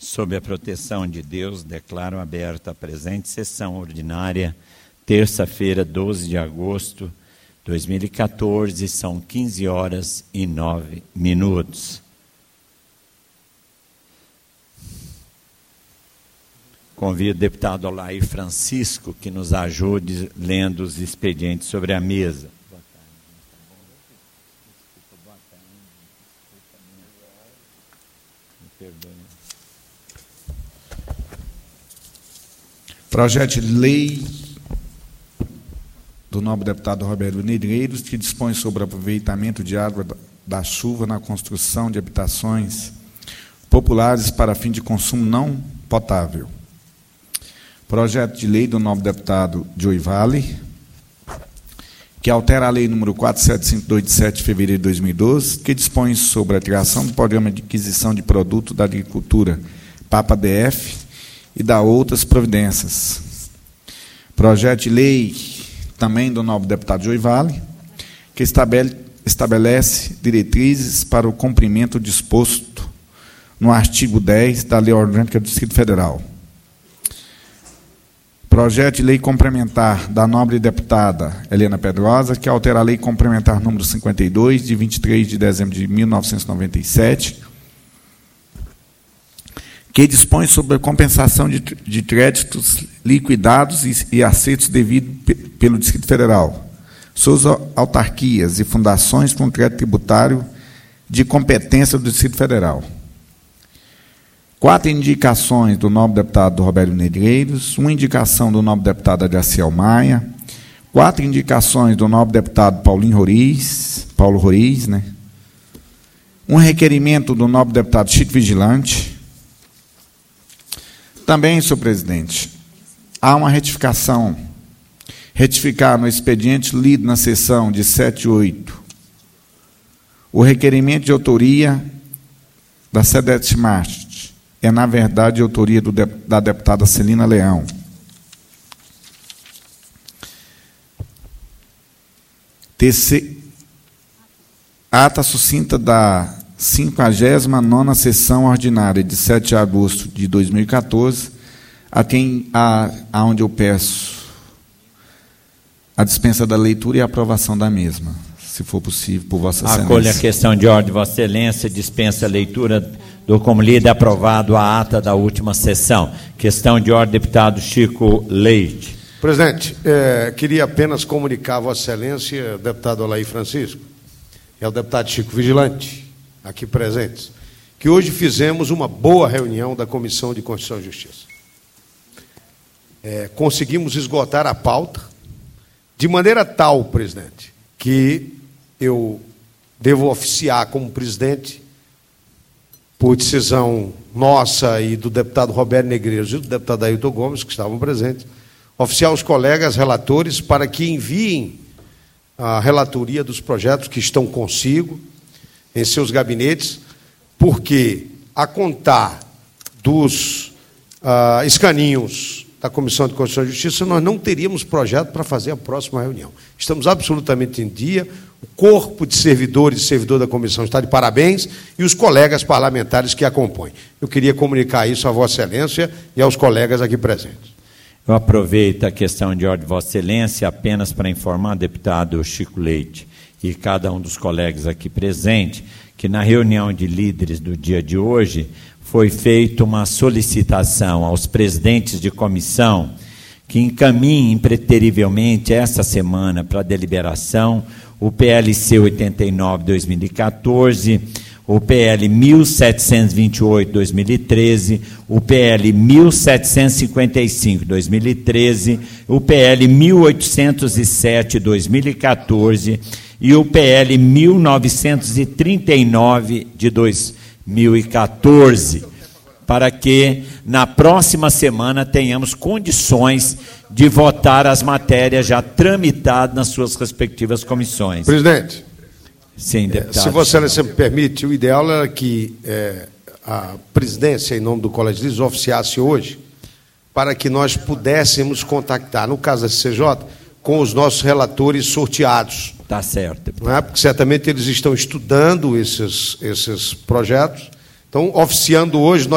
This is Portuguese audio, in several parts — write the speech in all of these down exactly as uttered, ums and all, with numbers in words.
Sob a proteção de Deus, declaro aberta a presente sessão ordinária, terça-feira, doze de agosto de dois mil e quatorze, são quinze horas e nove minutos. Convido o deputado Olair Francisco que nos ajude lendo os expedientes sobre a mesa. Projeto de lei do nobre deputado Roberto Negreiros, que dispõe sobre o aproveitamento de água da chuva na construção de habitações populares para fim de consumo não potável. Projeto de lei do nobre deputado Joey Vale, que altera a lei número quatro sete cinco dois de sete de fevereiro de dois mil e doze, que dispõe sobre a criação do Programa de Aquisição de Produto da Agricultura, PAPA D F, e da outras providências. Projeto de lei também do nobre deputado Joey Vale, que estabele, estabelece diretrizes para o cumprimento disposto no artigo dez da Lei Orgânica do Distrito Federal. Projeto de lei complementar da nobre deputada Helena Pedrosa, que altera a lei complementar número cinquenta e dois, de vinte e três de dezembro de mil novecentos e noventa e sete, que dispõe sobre a compensação de, de créditos liquidados e, e acertos devidos pe, pelo Distrito Federal, suas autarquias e fundações com crédito tributário de competência do Distrito Federal. Quatro indicações do nobre deputado Roberto Negreiros, uma indicação do nobre deputado Adaciel Maia, quatro indicações do nobre deputado Paulinho Roriz, Paulo Roriz, né? Um requerimento do nobre deputado Chico Vigilante. Também, senhor presidente, há uma retificação, retificar no expediente lido na sessão de sete e oito, o requerimento de autoria da SEDESMART é, na verdade, de autoria do, da deputada Celina Leão. Terceiro, ata sucinta da cinquagésima nona sessão ordinária de sete de agosto de dois mil e quatorze, a quem a, aonde eu peço a dispensa da leitura e a aprovação da mesma, se for possível, por Vossa Excelência. Acolho a questão de ordem, Vossa Excelência, dispensa a leitura do como lido e aprovado a ata da última sessão. Questão de ordem, deputado Chico Leite. Presidente, é, queria apenas comunicar a Vossa Excelência, deputado Olair Francisco, e ao deputado Chico Vigilante, aqui presentes, que hoje fizemos uma boa reunião da Comissão de Constituição e Justiça. É, conseguimos esgotar a pauta de maneira tal, presidente, que eu devo oficiar como presidente, por decisão nossa e do deputado Roberto Negreiros e do deputado Ailton Gomes, que estavam presentes, oficiar os colegas relatores para que enviem a relatoria dos projetos que estão consigo, em seus gabinetes, porque, a contar dos uh, escaninhos da Comissão de Constituição e Justiça, nós não teríamos projeto para fazer a próxima reunião. Estamos absolutamente em dia, o corpo de servidores e servidor da comissão está de parabéns, e os colegas parlamentares que acompanham. Eu queria comunicar isso a Vossa Excelência e aos colegas aqui presentes. Eu aproveito a questão de ordem de Vossa Excelência apenas para informar o deputado Chico Leite e cada um dos colegas aqui presentes, que na reunião de líderes do dia de hoje foi feita uma solicitação aos presidentes de comissão que encaminhem impreterivelmente essa semana para deliberação o P L C oitenta e nove de dois mil e quatorze, o P L mil setecentos e vinte e oito de dois mil e treze, o P L mil setecentos e cinquenta e cinco de dois mil e treze, o P L mil oitocentos e sete de dois mil e quatorze e o P L mil novecentos e trinta e nove de dois mil e quatorze, para que na próxima semana tenhamos condições de votar as matérias já tramitadas nas suas respectivas comissões. Presidente, sim, deputado. Se Vossa Excelência me permite, o ideal era que é, a presidência, em nome do Colégio de Juízes, oficiasse hoje, para que nós pudéssemos contactar, no caso da C C J, com os nossos relatores sorteados. Está certo. Não é? Porque certamente eles estão estudando esses, esses projetos. Então, oficiando hoje, nós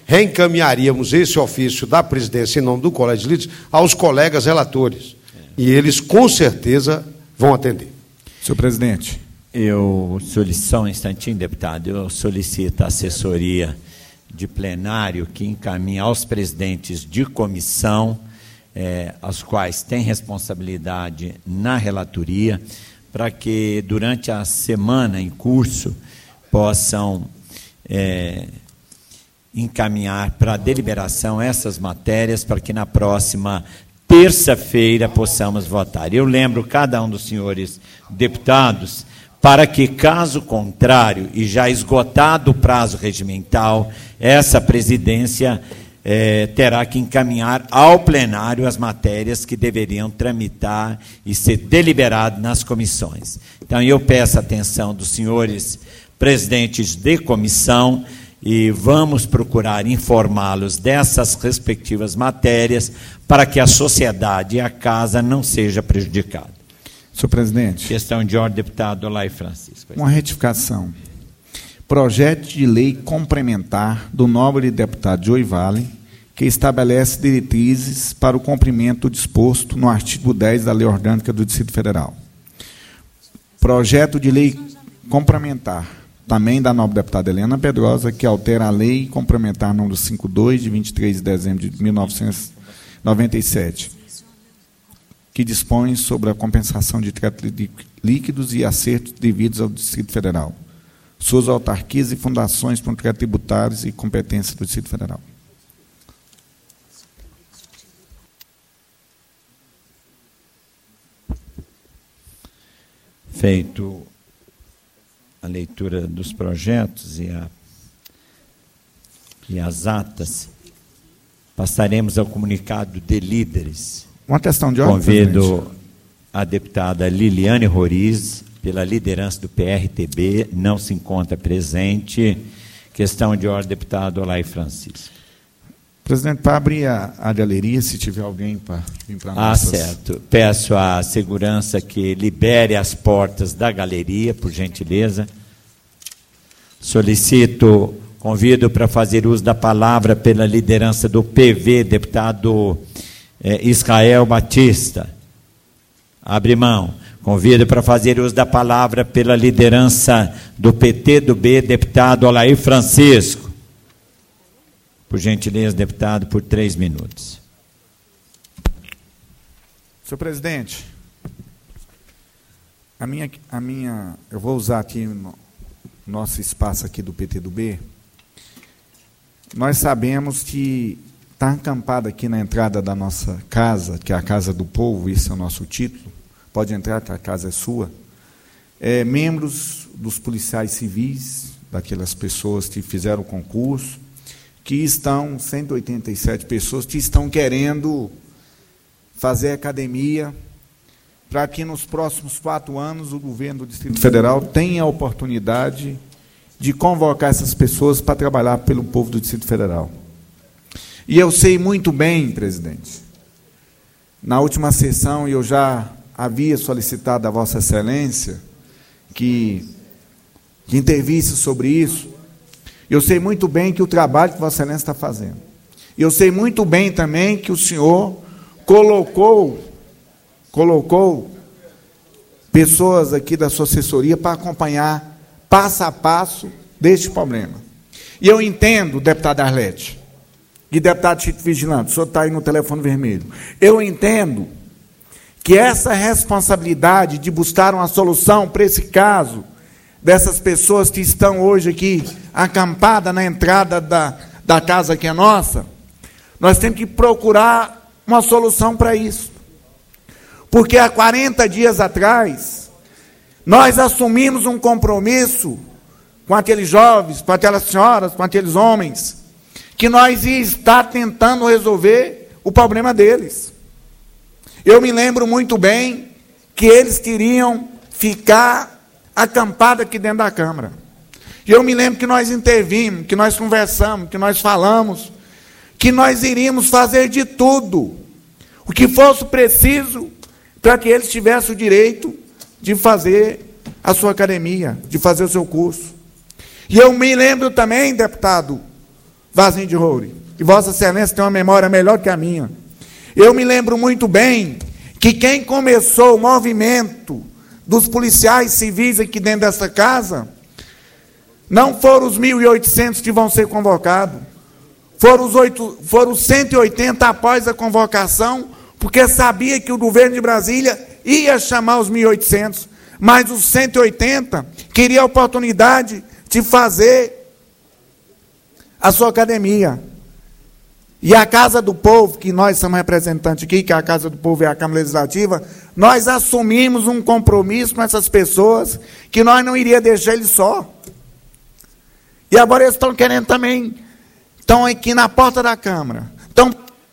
reencaminharíamos esse ofício da presidência em nome do Colégio de Líderes aos colegas relatores. E eles, com certeza, vão atender. Senhor presidente. Eu solicito, só um instantinho, deputado, eu solicito a assessoria de plenário que encaminhe aos presidentes de comissão, eh, aos quais tem responsabilidade na relatoria, para que durante a semana em curso possam eh, encaminhar para deliberação essas matérias, para que na próxima terça-feira possamos votar. Eu lembro cada um dos senhores deputados, para que, caso contrário, e já esgotado o prazo regimental, essa presidência eh, terá que encaminhar ao plenário as matérias que deveriam tramitar e ser deliberadas nas comissões. Então, eu peço a atenção dos senhores presidentes de comissão e vamos procurar informá-los dessas respectivas matérias para que a sociedade e a casa não seja prejudicada. Senhor presidente. Questão de ordem, deputado Olay Francisco. Uma retificação. Projeto de lei complementar do nobre deputado Joey Vale, que estabelece diretrizes para o cumprimento do disposto no artigo dez da Lei Orgânica do Distrito Federal. Projeto de lei complementar, também da nobre deputada Helena Pedrosa, que altera a lei complementar número cinquenta e dois, de vinte e três de dezembro de mil novecentos e noventa e sete, que dispõe sobre a compensação de líquidos e acertos devidos ao Distrito Federal, suas autarquias e fundações tributárias e competências do Distrito Federal. Feito a leitura dos projetos e, a, e as atas, passaremos ao comunicado de líderes. Uma questão de ordem, Convido presidente. a deputada Liliane Roriz, pela liderança do P R T B, não se encontra presente. Questão de ordem, deputado Olay Francisco. Presidente, para abrir a, a galeria, se tiver alguém para vir para Ah, nossas... certo. Peço à segurança que libere as portas da galeria, por gentileza. Solicito, convido para fazer uso da palavra pela liderança do P V, deputado eh, Israel Batista. Abre mão. Convido para fazer uso da palavra pela liderança do P T do B, deputado Olay Francisco. Por gentileza, deputado, por três minutos. Senhor presidente, a minha, a minha, eu vou usar aqui no nosso espaço aqui do P T do B. Nós sabemos que está acampado aqui na entrada da nossa casa, que é a Casa do Povo, esse é o nosso título, pode entrar, que a casa é sua, é, membros dos policiais civis, daquelas pessoas que fizeram o concurso, que estão, cento e oitenta e sete pessoas, que estão querendo fazer academia, para que nos próximos quatro anos o governo do Distrito Federal tenha a oportunidade de convocar essas pessoas para trabalhar pelo povo do Distrito Federal. E eu sei muito bem, presidente, na última sessão eu já havia solicitado a Vossa Excelência que, que intervisse sobre isso. Eu sei muito bem que o trabalho que Vossa Excelência está fazendo. Eu sei muito bem também que o senhor colocou, colocou pessoas aqui da sua assessoria para acompanhar passo a passo deste problema. E eu entendo, deputado Arlete, e deputado Chico Vigilante, o senhor está aí no telefone vermelho, eu entendo que essa responsabilidade de buscar uma solução para esse caso, dessas pessoas que estão hoje aqui acampadas na entrada da, da casa que é nossa, nós temos que procurar uma solução para isso. Porque há quarenta dias atrás, nós assumimos um compromisso com aqueles jovens, com aquelas senhoras, com aqueles homens, que nós ia estar tentando resolver o problema deles. Eu me lembro muito bem que eles queriam ficar acampado aqui dentro da Câmara. E eu me lembro que nós intervimos, que nós conversamos, que nós falamos, que nós iríamos fazer de tudo, o que fosse preciso, para que eles tivessem o direito de fazer a sua academia, de fazer o seu curso. E eu me lembro também, deputado vasinho de ouro. E Vossa Excelência tem uma memória melhor que a minha. Eu me lembro muito bem que quem começou o movimento dos policiais civis aqui dentro dessa casa não foram os mil e oitocentos que vão ser convocados. Foram os, oito, foram os cento e oitenta após a convocação, porque sabia que o governo de Brasília ia chamar os mil e oitocentos, mas os cento e oitenta queriam a oportunidade de fazer a sua academia. E a Casa do Povo, que nós somos representantes aqui, que a Casa do Povo é a Câmara Legislativa, nós assumimos um compromisso com essas pessoas, que nós não iríamos deixar eles só. E agora eles estão querendo também, estão aqui na porta da Câmara, estão...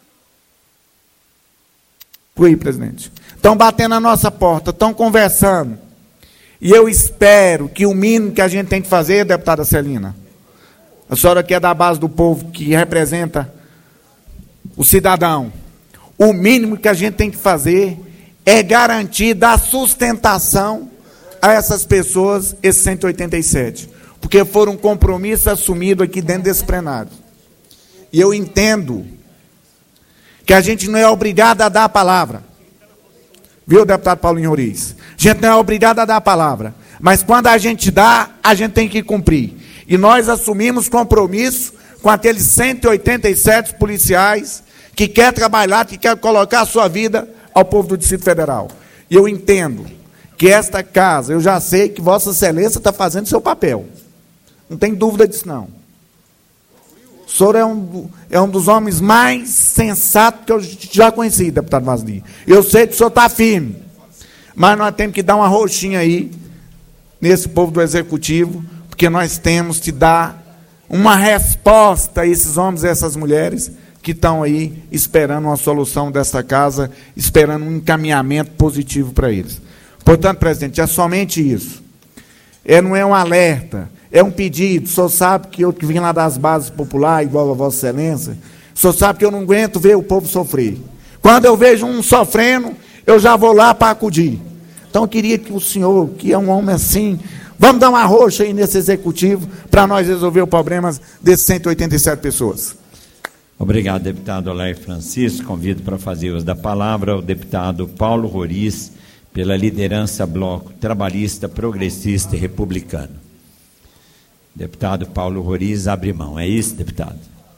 Oi, presidente. Estão batendo na nossa porta, estão conversando. E eu espero que o mínimo que a gente tem que fazer, deputada Celina, a senhora que é da base do povo, que representa o cidadão, o mínimo que a gente tem que fazer é garantir, dar sustentação a essas pessoas, esses cento e oitenta e sete, porque foram um compromisso assumido aqui dentro desse plenário. E eu entendo que a gente não é obrigado a dar a palavra, viu, deputado Paulinho Roriz? A gente não é obrigado a dar a palavra, mas quando a gente dá, a gente tem que cumprir. E nós assumimos compromisso com aqueles cento e oitenta e sete policiais que quer trabalhar, que quer colocar a sua vida ao povo do Distrito Federal. E eu entendo que esta casa, eu já sei que Vossa Excelência está fazendo seu papel. Não tem dúvida disso, não. O senhor é um, é um dos homens mais sensatos que eu já conheci, deputado Vasli. Eu sei que o senhor está firme, mas nós temos que dar uma roxinha aí nesse povo do Executivo, porque nós temos que dar uma resposta a esses homens e essas mulheres que estão aí esperando uma solução dessa casa, esperando um encaminhamento positivo para eles. Portanto, presidente, é somente isso. É, não é um alerta, é um pedido. O senhor sabe que eu que vim lá das bases populares, igual a Vossa Excelência, o senhor sabe que eu não aguento ver o povo sofrer. Quando eu vejo um sofrendo, eu já vou lá para acudir. Então, eu queria que o senhor, que é um homem assim, vamos dar uma roxa aí nesse executivo para nós resolver os problemas desses cento e oitenta e sete pessoas. Obrigado, deputado Olério Francisco. Convido para fazer uso da palavra o deputado Paulo Roriz, pela liderança Bloco Trabalhista, Progressista e Republicano. Deputado Paulo Roriz abre mão. É isso, deputado?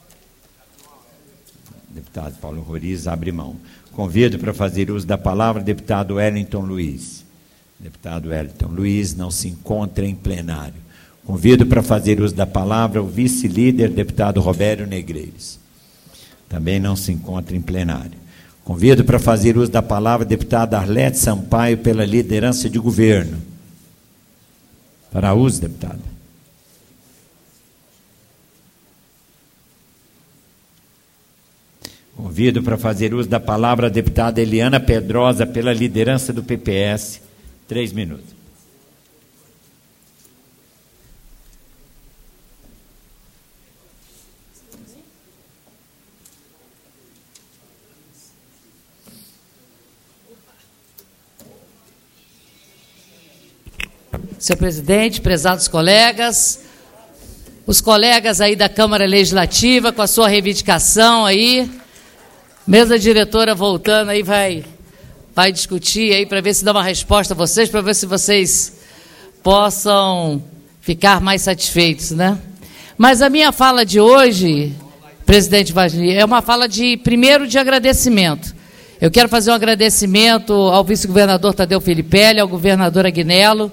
Deputado Paulo Roriz abre mão. Convido para fazer uso da palavra o deputado Wellington Luiz. Deputado Wellington Luiz não se encontra em plenário. Convido para fazer uso da palavra o vice-líder, deputado Robério Negreiros. Também não se encontra em plenário. Convido para fazer uso da palavra o deputado Arlete Sampaio, pela liderança de governo. Para uso, deputado. Convido para fazer uso da palavra a deputada Eliana Pedrosa, pela liderança do P P S. Três minutos. Senhor presidente, prezados colegas, os colegas aí da Câmara Legislativa, com a sua reivindicação aí, mesa diretora voltando aí, vai, vai discutir aí para ver se dá uma resposta a vocês, para ver se vocês possam ficar mais satisfeitos, né? Mas a minha fala de hoje, presidente Vasli, é uma fala de, primeiro, de agradecimento. Eu quero fazer um agradecimento ao vice-governador Tadeu Filipelli, ao governador Agnello,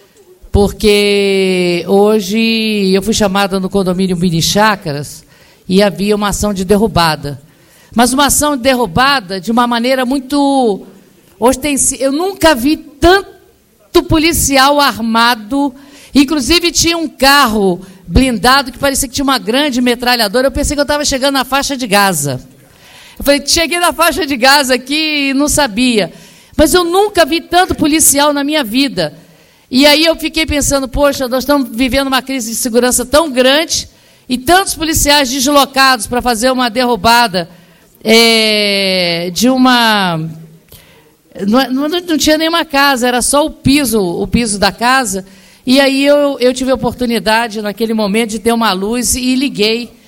porque hoje eu fui chamada no condomínio Mini Chácaras e havia uma ação de derrubada. Mas uma ação de derrubada de uma maneira muito ostensiva. Eu nunca vi tanto policial armado, inclusive tinha um carro blindado que parecia que tinha uma grande metralhadora. Eu pensei que eu estava chegando na faixa de Gaza. Eu falei, cheguei na faixa de Gaza aqui e não sabia. Mas eu nunca vi tanto policial na minha vida. E aí eu fiquei pensando, poxa, nós estamos vivendo uma crise de segurança tão grande e tantos policiais deslocados para fazer uma derrubada é, de uma... Não, não, não tinha nenhuma casa, era só o piso, o piso da casa. E aí eu, eu tive a oportunidade, naquele momento, de ter uma luz e liguei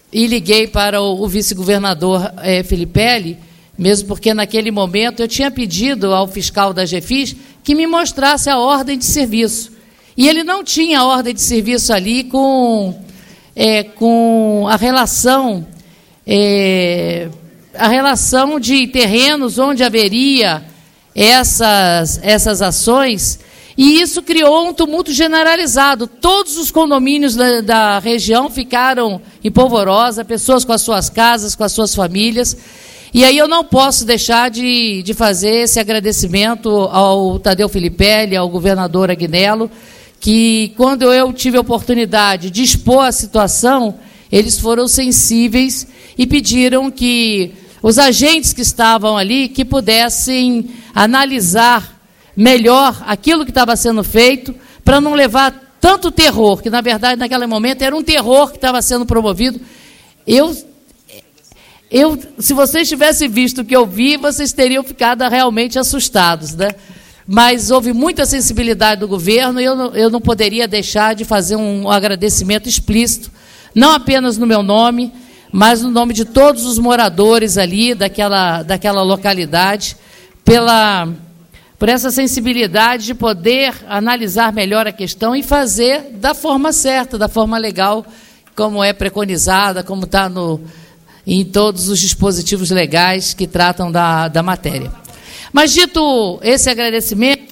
e liguei para o, o vice-governador é, Filipelli, mesmo porque naquele momento eu tinha pedido ao fiscal da GEFIS que me mostrasse a ordem de serviço. E ele não tinha a ordem de serviço ali com, é, com a relação, é, a relação de terrenos onde haveria essas, essas ações, e isso criou um tumulto generalizado. Todos os condomínios da, da região ficaram em polvorosa, pessoas com as suas casas, com as suas famílias. E aí eu não posso deixar de, de fazer esse agradecimento ao Tadeu Filipelli, ao governador Agnello, que quando eu tive a oportunidade de expor a situação, eles foram sensíveis e pediram que os agentes que estavam ali que pudessem analisar melhor aquilo que estava sendo feito, para não levar tanto terror, que na verdade naquele momento era um terror que estava sendo promovido. Eu, eu, se vocês tivessem visto o que eu vi, vocês teriam ficado realmente assustados, né? Mas houve muita sensibilidade do governo e eu não, eu não poderia deixar de fazer um agradecimento explícito, não apenas no meu nome, mas no nome de todos os moradores ali daquela, daquela localidade, pela, por essa sensibilidade de poder analisar melhor a questão e fazer da forma certa, da forma legal, como é preconizada, como está no, em todos os dispositivos legais que tratam da, da matéria. Mas, dito esse agradecimento,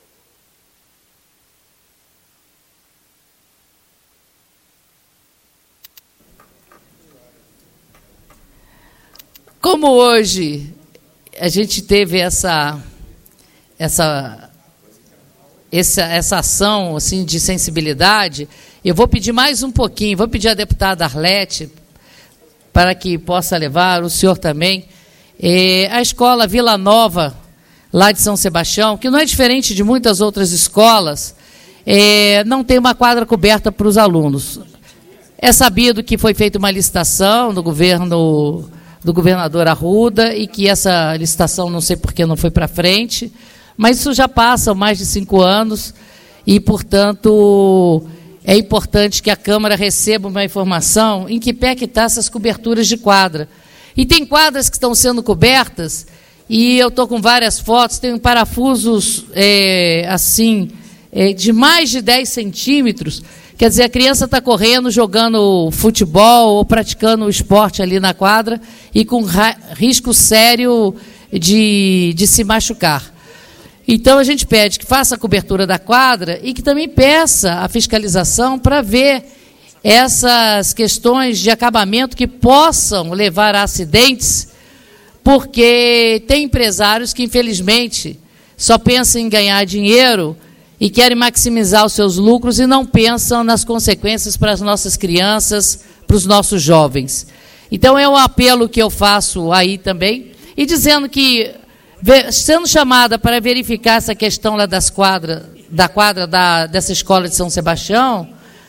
como hoje a gente teve essa, essa, essa, essa ação assim, de sensibilidade, eu vou pedir mais um pouquinho, vou pedir à deputada Arlete, para que possa levar, o senhor também, é, a escola Vila Nova, lá de São Sebastião, que não é diferente de muitas outras escolas, é, não tem uma quadra coberta para os alunos. É sabido que foi feita uma licitação do governo do governador Arruda e que essa licitação, não sei por que não foi para frente, mas isso já passa mais de cinco anos e, portanto, é importante que a Câmara receba uma informação em que pé que está essas coberturas de quadra. E tem quadras que estão sendo cobertas, e eu estou com várias fotos, tem parafusos é, assim, é, de mais de dez centímetros, quer dizer, a criança está correndo, jogando futebol ou praticando o esporte ali na quadra e com risco sério de, de se machucar. Então, a gente pede que faça a cobertura da quadra e que também peça a fiscalização para ver essas questões de acabamento que possam levar a acidentes, porque tem empresários que, infelizmente, só pensam em ganhar dinheiro e querem maximizar os seus lucros e não pensam nas consequências para as nossas crianças, para os nossos jovens. Então, é um apelo que eu faço aí também, e dizendo que, sendo chamada para verificar essa questão lá das quadras, da quadra da, dessa escola de São Sebastião,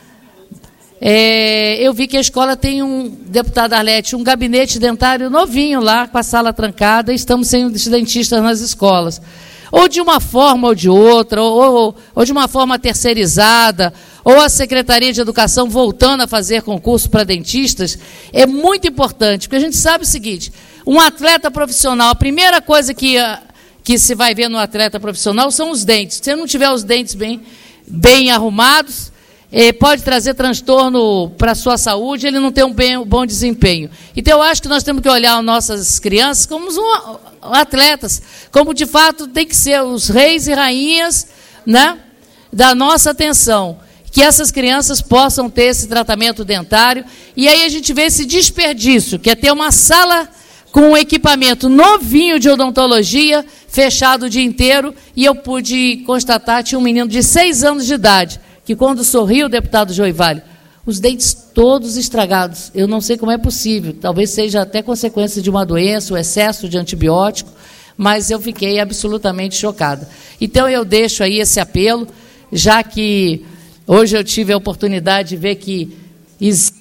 é, eu vi que a escola tem um, deputada Arlete, um gabinete dentário novinho lá, com a sala trancada, e estamos sem dentistas nas escolas. Ou de uma forma ou de outra, ou, ou, ou de uma forma terceirizada, ou a Secretaria de Educação voltando a fazer concurso para dentistas, é muito importante, porque a gente sabe o seguinte, um atleta profissional, a primeira coisa que, que se vai ver no atleta profissional são os dentes. Se não tiver os dentes bem, bem arrumados, eh, pode trazer transtorno para a sua saúde, ele não tem um, bem, um bom desempenho. Então, eu acho que nós temos que olhar as nossas crianças como um, atletas, como de fato tem que ser os reis e rainhas, né, da nossa atenção, que essas crianças possam ter esse tratamento dentário, e aí a gente vê esse desperdício, que é ter uma sala com um equipamento novinho de odontologia, fechado o dia inteiro, e eu pude constatar, tinha um menino de seis anos de idade, que quando sorriu, o deputado Joivalho, os dentes todos estragados. Eu não sei como é possível, talvez seja até consequência de uma doença, o excesso de antibiótico, mas eu fiquei absolutamente chocada. Então, eu deixo aí esse apelo, já que hoje eu tive a oportunidade de ver que existe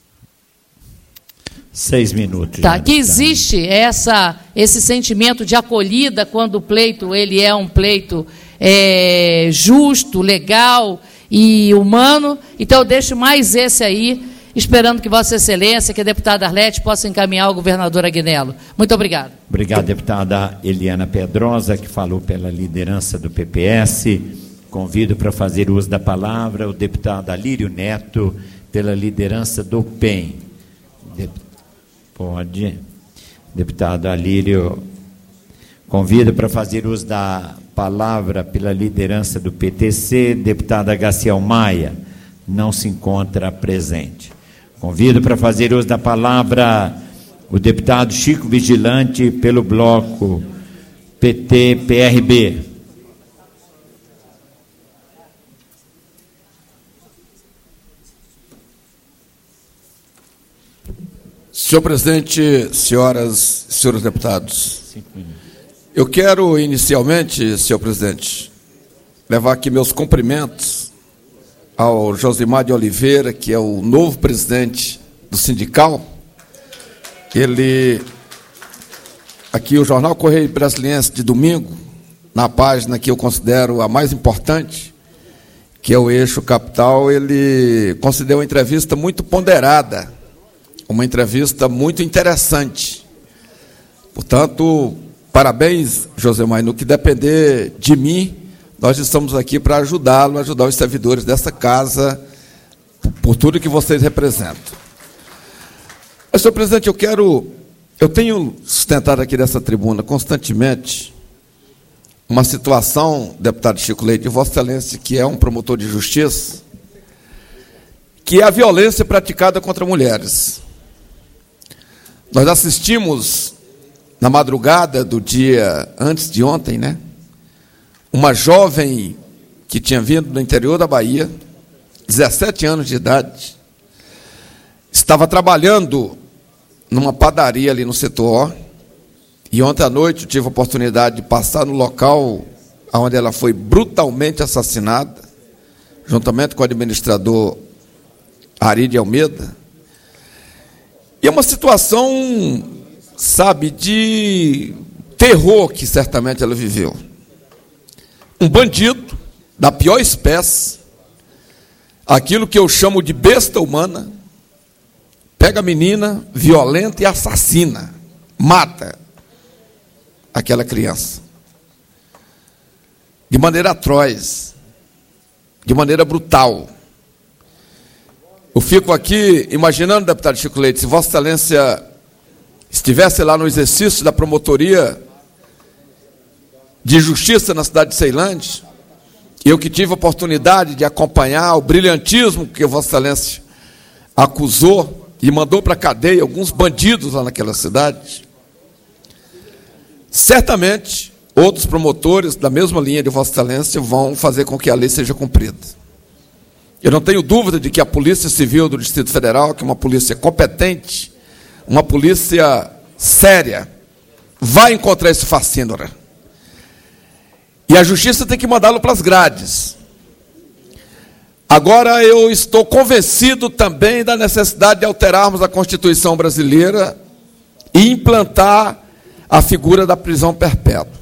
Seis minutos. Tá, que existe essa, esse sentimento de acolhida quando o pleito ele é um pleito é, justo, legal e humano. Então, eu deixo mais esse aí, esperando que Vossa Excelência, que a deputada Arlete, possa encaminhar ao governador Agnello. Muito obrigado. Obrigado, deputada Eliana Pedrosa, que falou pela liderança do P P S. Convido para fazer uso da palavra o deputado Alírio Neto, pela liderança do P E M. De... Pode. Deputado Alírio, convido para fazer uso da palavra pela liderança do P T C, deputada Gaciel Maia, não se encontra presente. Convido para fazer uso da palavra o deputado Chico Vigilante, pelo bloco P T P R B. Senhor presidente, senhoras e senhores deputados, eu quero inicialmente, senhor presidente, levar aqui meus cumprimentos ao Josimar de Oliveira, que é o novo presidente do sindical. Ele, aqui o Jornal Correio Brasiliense de domingo, na página que eu considero a mais importante, que é o Eixo Capital, ele concedeu uma entrevista muito ponderada, uma entrevista muito interessante. Portanto, parabéns, Josemar, no que depender de mim, nós estamos aqui para ajudá-lo, ajudar os servidores dessa casa, por tudo que vocês representam. Mas, senhor presidente, eu quero, eu tenho sustentado aqui nessa tribuna constantemente uma situação, deputado Chico Leite, de Vossa Excelência, que é um promotor de justiça, que é a violência praticada contra mulheres. Nós assistimos, na madrugada do dia antes de ontem, né, uma jovem que tinha vindo do interior da Bahia, dezessete anos de idade, estava trabalhando numa padaria ali no setor O, e ontem à noite eu tive a oportunidade de passar no local onde ela foi brutalmente assassinada, juntamente com o administrador Ari de Almeida. E é uma situação, sabe, de terror que certamente ela viveu. Um bandido da pior espécie, aquilo que eu chamo de besta humana, pega a menina, violenta e assassina, mata aquela criança. De maneira atroz, de maneira brutal. Eu fico aqui imaginando, deputado Chico Leite, se Vossa Excelência estivesse lá no exercício da promotoria de justiça na cidade de Ceilândia, eu que tive a oportunidade de acompanhar o brilhantismo que Vossa Excelência acusou e mandou para a cadeia alguns bandidos lá naquela cidade, certamente outros promotores da mesma linha de Vossa Excelência vão fazer com que a lei seja cumprida. Eu não tenho dúvida de que a Polícia Civil do Distrito Federal, que é uma polícia competente, uma polícia séria, vai encontrar esse fascínora. E a justiça tem que mandá-lo para as grades. Agora, eu estou convencido também da necessidade de alterarmos a Constituição brasileira e implantar a figura da prisão perpétua.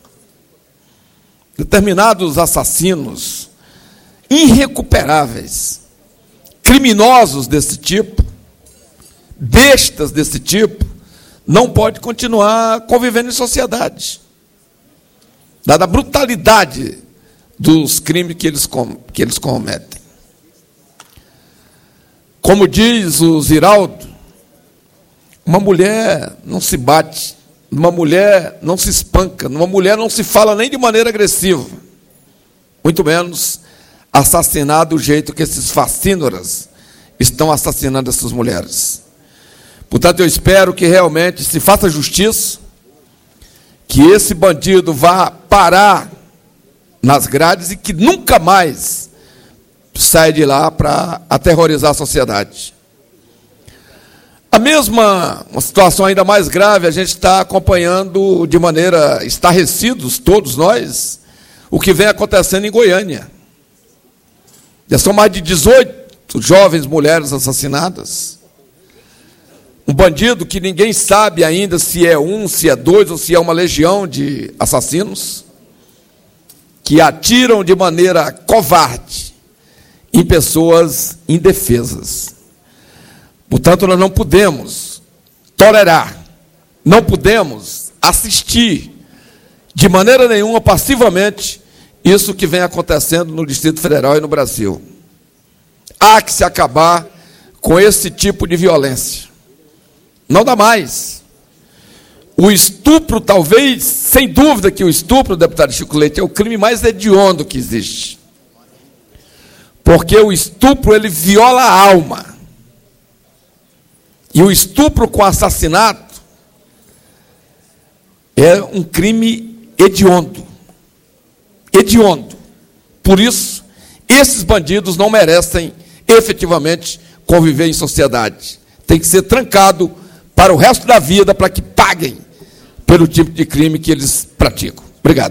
Determinados assassinos irrecuperáveis, criminosos desse tipo, bestas desse tipo, não pode continuar convivendo em sociedade, dada a brutalidade dos crimes que eles, que eles cometem. Como diz o Ziraldo, uma mulher não se bate, uma mulher não se espanca, uma mulher não se fala nem de maneira agressiva, muito menos assassinar do jeito que esses fascínoras estão assassinando essas mulheres. Portanto, eu espero que realmente se faça justiça, que esse bandido vá parar nas grades e que nunca mais saia de lá para aterrorizar a sociedade. A mesma, uma situação ainda mais grave, a gente está acompanhando de maneira estarrecidos, todos nós, o que vem acontecendo em Goiânia. Já são mais de dezoito jovens mulheres assassinadas. Um bandido que ninguém sabe ainda se é um, se é dois, ou se é uma legião de assassinos, que atiram de maneira covarde em pessoas indefesas. Portanto, nós não podemos tolerar, não podemos assistir de maneira nenhuma, passivamente, isso que vem acontecendo no Distrito Federal e no Brasil. Há que se acabar com esse tipo de violência. Não dá mais. O estupro, talvez, sem dúvida que o estupro, deputado Chico Leite, é o crime mais hediondo que existe. Porque o estupro, ele viola a alma. E o estupro com assassinato é um crime hediondo. Hediondo. Por isso, esses bandidos não merecem efetivamente conviver em sociedade. Tem que ser trancado para o resto da vida, para que paguem pelo tipo de crime que eles praticam. Obrigado.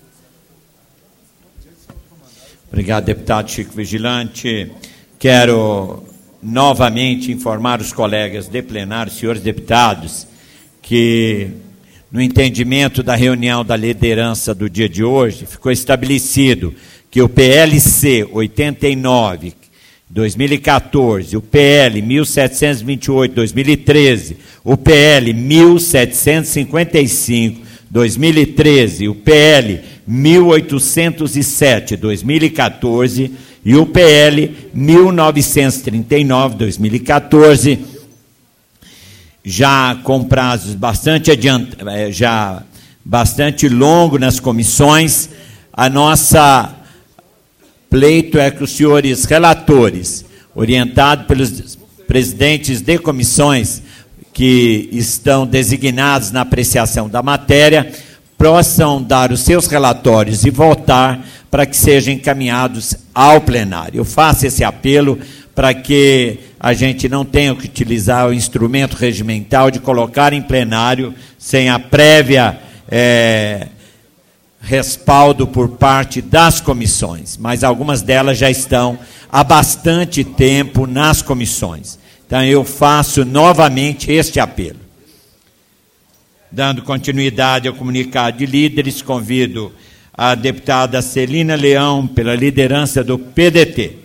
Obrigado, deputado Chico Vigilante. Quero novamente informar os colegas de plenário, senhores deputados, que no entendimento da reunião da liderança do dia de hoje, ficou estabelecido que o P L C oitenta e nove, dois mil e quatorze, o P L mil setecentos e vinte e oito, dois mil e treze, o P L mil setecentos e cinquenta e cinco, dois mil e treze, o P L mil oitocentos e sete, dois mil e quatorze e o P L mil novecentos e trinta e nove, dois mil e quatorze, já com prazos bastante adiant... já bastante longo nas comissões. A nossa pleito é que os senhores relatores, orientados pelos presidentes de comissões que estão designados na apreciação da matéria, possam dar os seus relatórios e votar para que sejam encaminhados ao plenário. Eu faço esse apelo para que a gente não tenha que utilizar o instrumento regimental de colocar em plenário sem a prévia é, respaldo por parte das comissões, mas algumas delas já estão há bastante tempo nas comissões. Então, eu faço novamente este apelo. Dando continuidade ao comunicado de líderes, convido a deputada Celina Leão, pela liderança do P D T.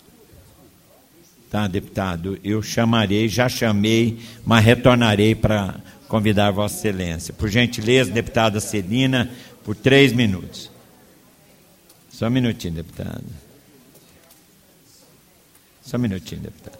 Tá, deputado, eu chamarei, já chamei, mas retornarei para convidar Vossa Excelência. Por gentileza, deputada Celina, por três minutos. Só um minutinho, deputado. Só um minutinho, deputado.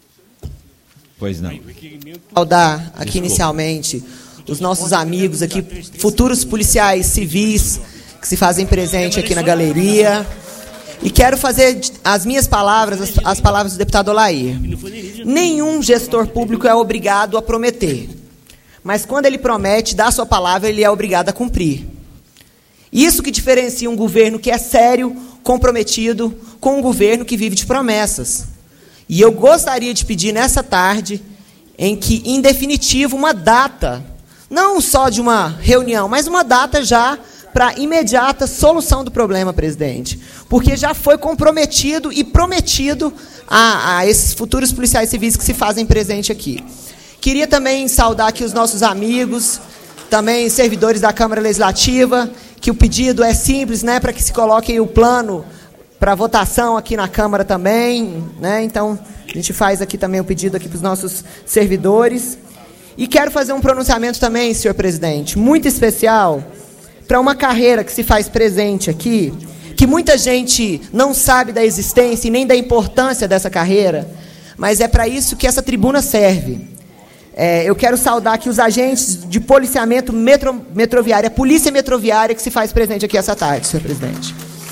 Pois não. Saudar aqui inicialmente os nossos amigos aqui, futuros policiais civis, que se fazem presente aqui na galeria. E quero fazer as minhas palavras, as, as palavras do deputado Olair. Nenhum gestor público é obrigado a prometer. Mas quando ele promete, dá a sua palavra, ele é obrigado a cumprir. Isso que diferencia um governo que é sério, comprometido, com um governo que vive de promessas. E eu gostaria de pedir nessa tarde, em que, em definitivo, uma data, não só de uma reunião, mas uma data já para imediata solução do problema, presidente. Porque já foi comprometido e prometido a, a esses futuros policiais civis que se fazem presente aqui. Queria também saudar aqui os nossos amigos, também servidores da Câmara Legislativa, que o pedido é simples, né, para que se coloque o plano para votação aqui na Câmara também, né? Então, a gente faz aqui também o pedido aqui para os nossos servidores. E quero fazer um pronunciamento também, senhor presidente, muito especial, para uma carreira que se faz presente aqui, que muita gente não sabe da existência e nem da importância dessa carreira, mas é para isso que essa tribuna serve. É, eu quero saudar aqui os agentes de policiamento metro, metroviário, a polícia metroviária que se faz presente aqui essa tarde, senhor presidente.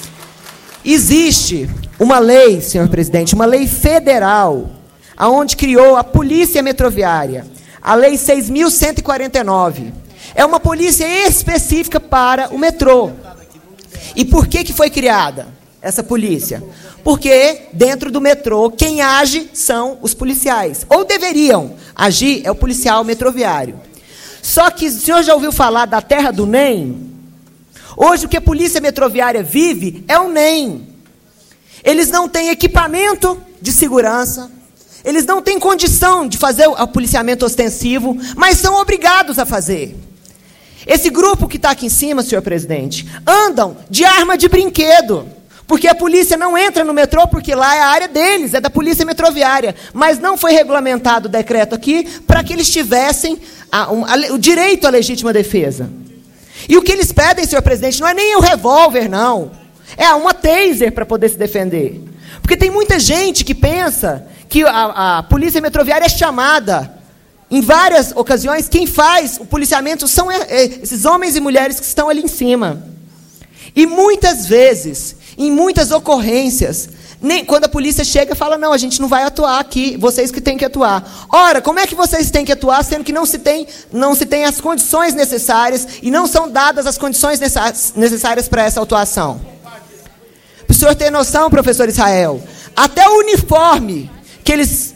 Existe uma lei, senhor presidente, uma lei federal, aonde criou a polícia metroviária, a lei seis mil cento e quarenta e nove. É uma polícia específica para o metrô. E por que que foi criada essa polícia? Porque dentro do metrô, quem age são os policiais. Ou deveriam agir, é o policial metroviário. Só que o senhor já ouviu falar da terra do N E M? Hoje o que a polícia metroviária vive é o N E M. Eles não têm equipamento de segurança, eles não têm condição de fazer o policiamento ostensivo, mas são obrigados a fazer. Esse grupo que está aqui em cima, senhor presidente, andam de arma de brinquedo, Porque a polícia não entra no metrô, porque lá é a área deles, é da polícia metroviária. Mas não foi regulamentado o decreto aqui para que eles tivessem a, um, a, o direito à legítima defesa. E o que eles pedem, senhor presidente, não é nem o revólver, não. É uma taser para poder se defender. Porque tem muita gente que pensa que a, a polícia metroviária é chamada. Em várias ocasiões, quem faz o policiamento são esses homens e mulheres que estão ali em cima. E muitas vezes, em muitas ocorrências, nem, quando a polícia chega e fala, não, a gente não vai atuar aqui, vocês que têm que atuar. Ora, como é que vocês têm que atuar, sendo que não se tem, não se tem as condições necessárias e não são dadas as condições necessárias para essa atuação? Para o senhor ter noção, professor Israel, até o uniforme que eles...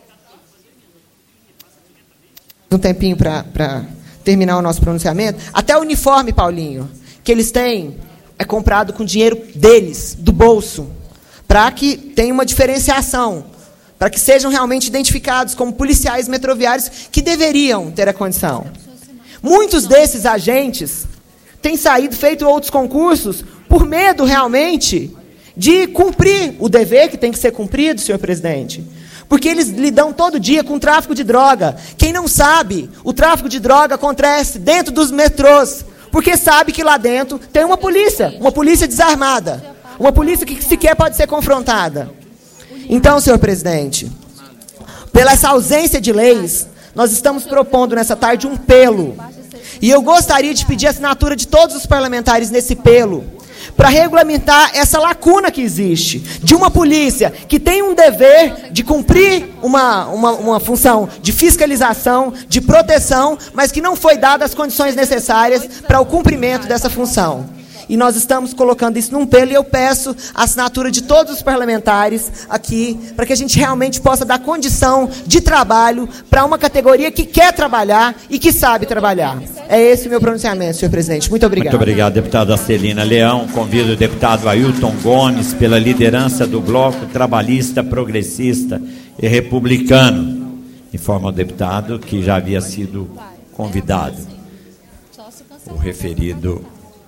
Um tempinho para terminar o nosso pronunciamento. Até o uniforme, Paulinho, que eles têm, é comprado com dinheiro deles, do bolso, para que tenha uma diferenciação, para que sejam realmente identificados como policiais metroviários que deveriam ter a condição. Muitos desses agentes têm saído, feito outros concursos, por medo realmente de cumprir o dever que tem que ser cumprido, senhor presidente. Porque eles lidam todo dia com o tráfico de droga. Quem não sabe, o tráfico de droga acontece dentro dos metrôs, porque sabe que lá dentro tem uma polícia, uma polícia desarmada, uma polícia que sequer pode ser confrontada. Então, senhor presidente, pela essa ausência de leis, nós estamos propondo nessa tarde um pelo. E eu gostaria de pedir a assinatura de todos os parlamentares nesse pelo, para regulamentar essa lacuna que existe, de uma polícia que tem um dever de cumprir uma, uma, uma função de fiscalização, de proteção, mas que não foi dada as condições necessárias para o cumprimento dessa função. E nós estamos colocando isso num pelo, e eu peço a assinatura de todos os parlamentares aqui, para que a gente realmente possa dar condição de trabalho para uma categoria que quer trabalhar e que sabe trabalhar. É esse o meu pronunciamento, senhor presidente. Muito obrigado. Muito obrigado, deputada Celina Leão. Convido o deputado Ailton Gomes, pela liderança do Bloco Trabalhista, Progressista e Republicano. Informa o deputado que já havia sido convidado o referido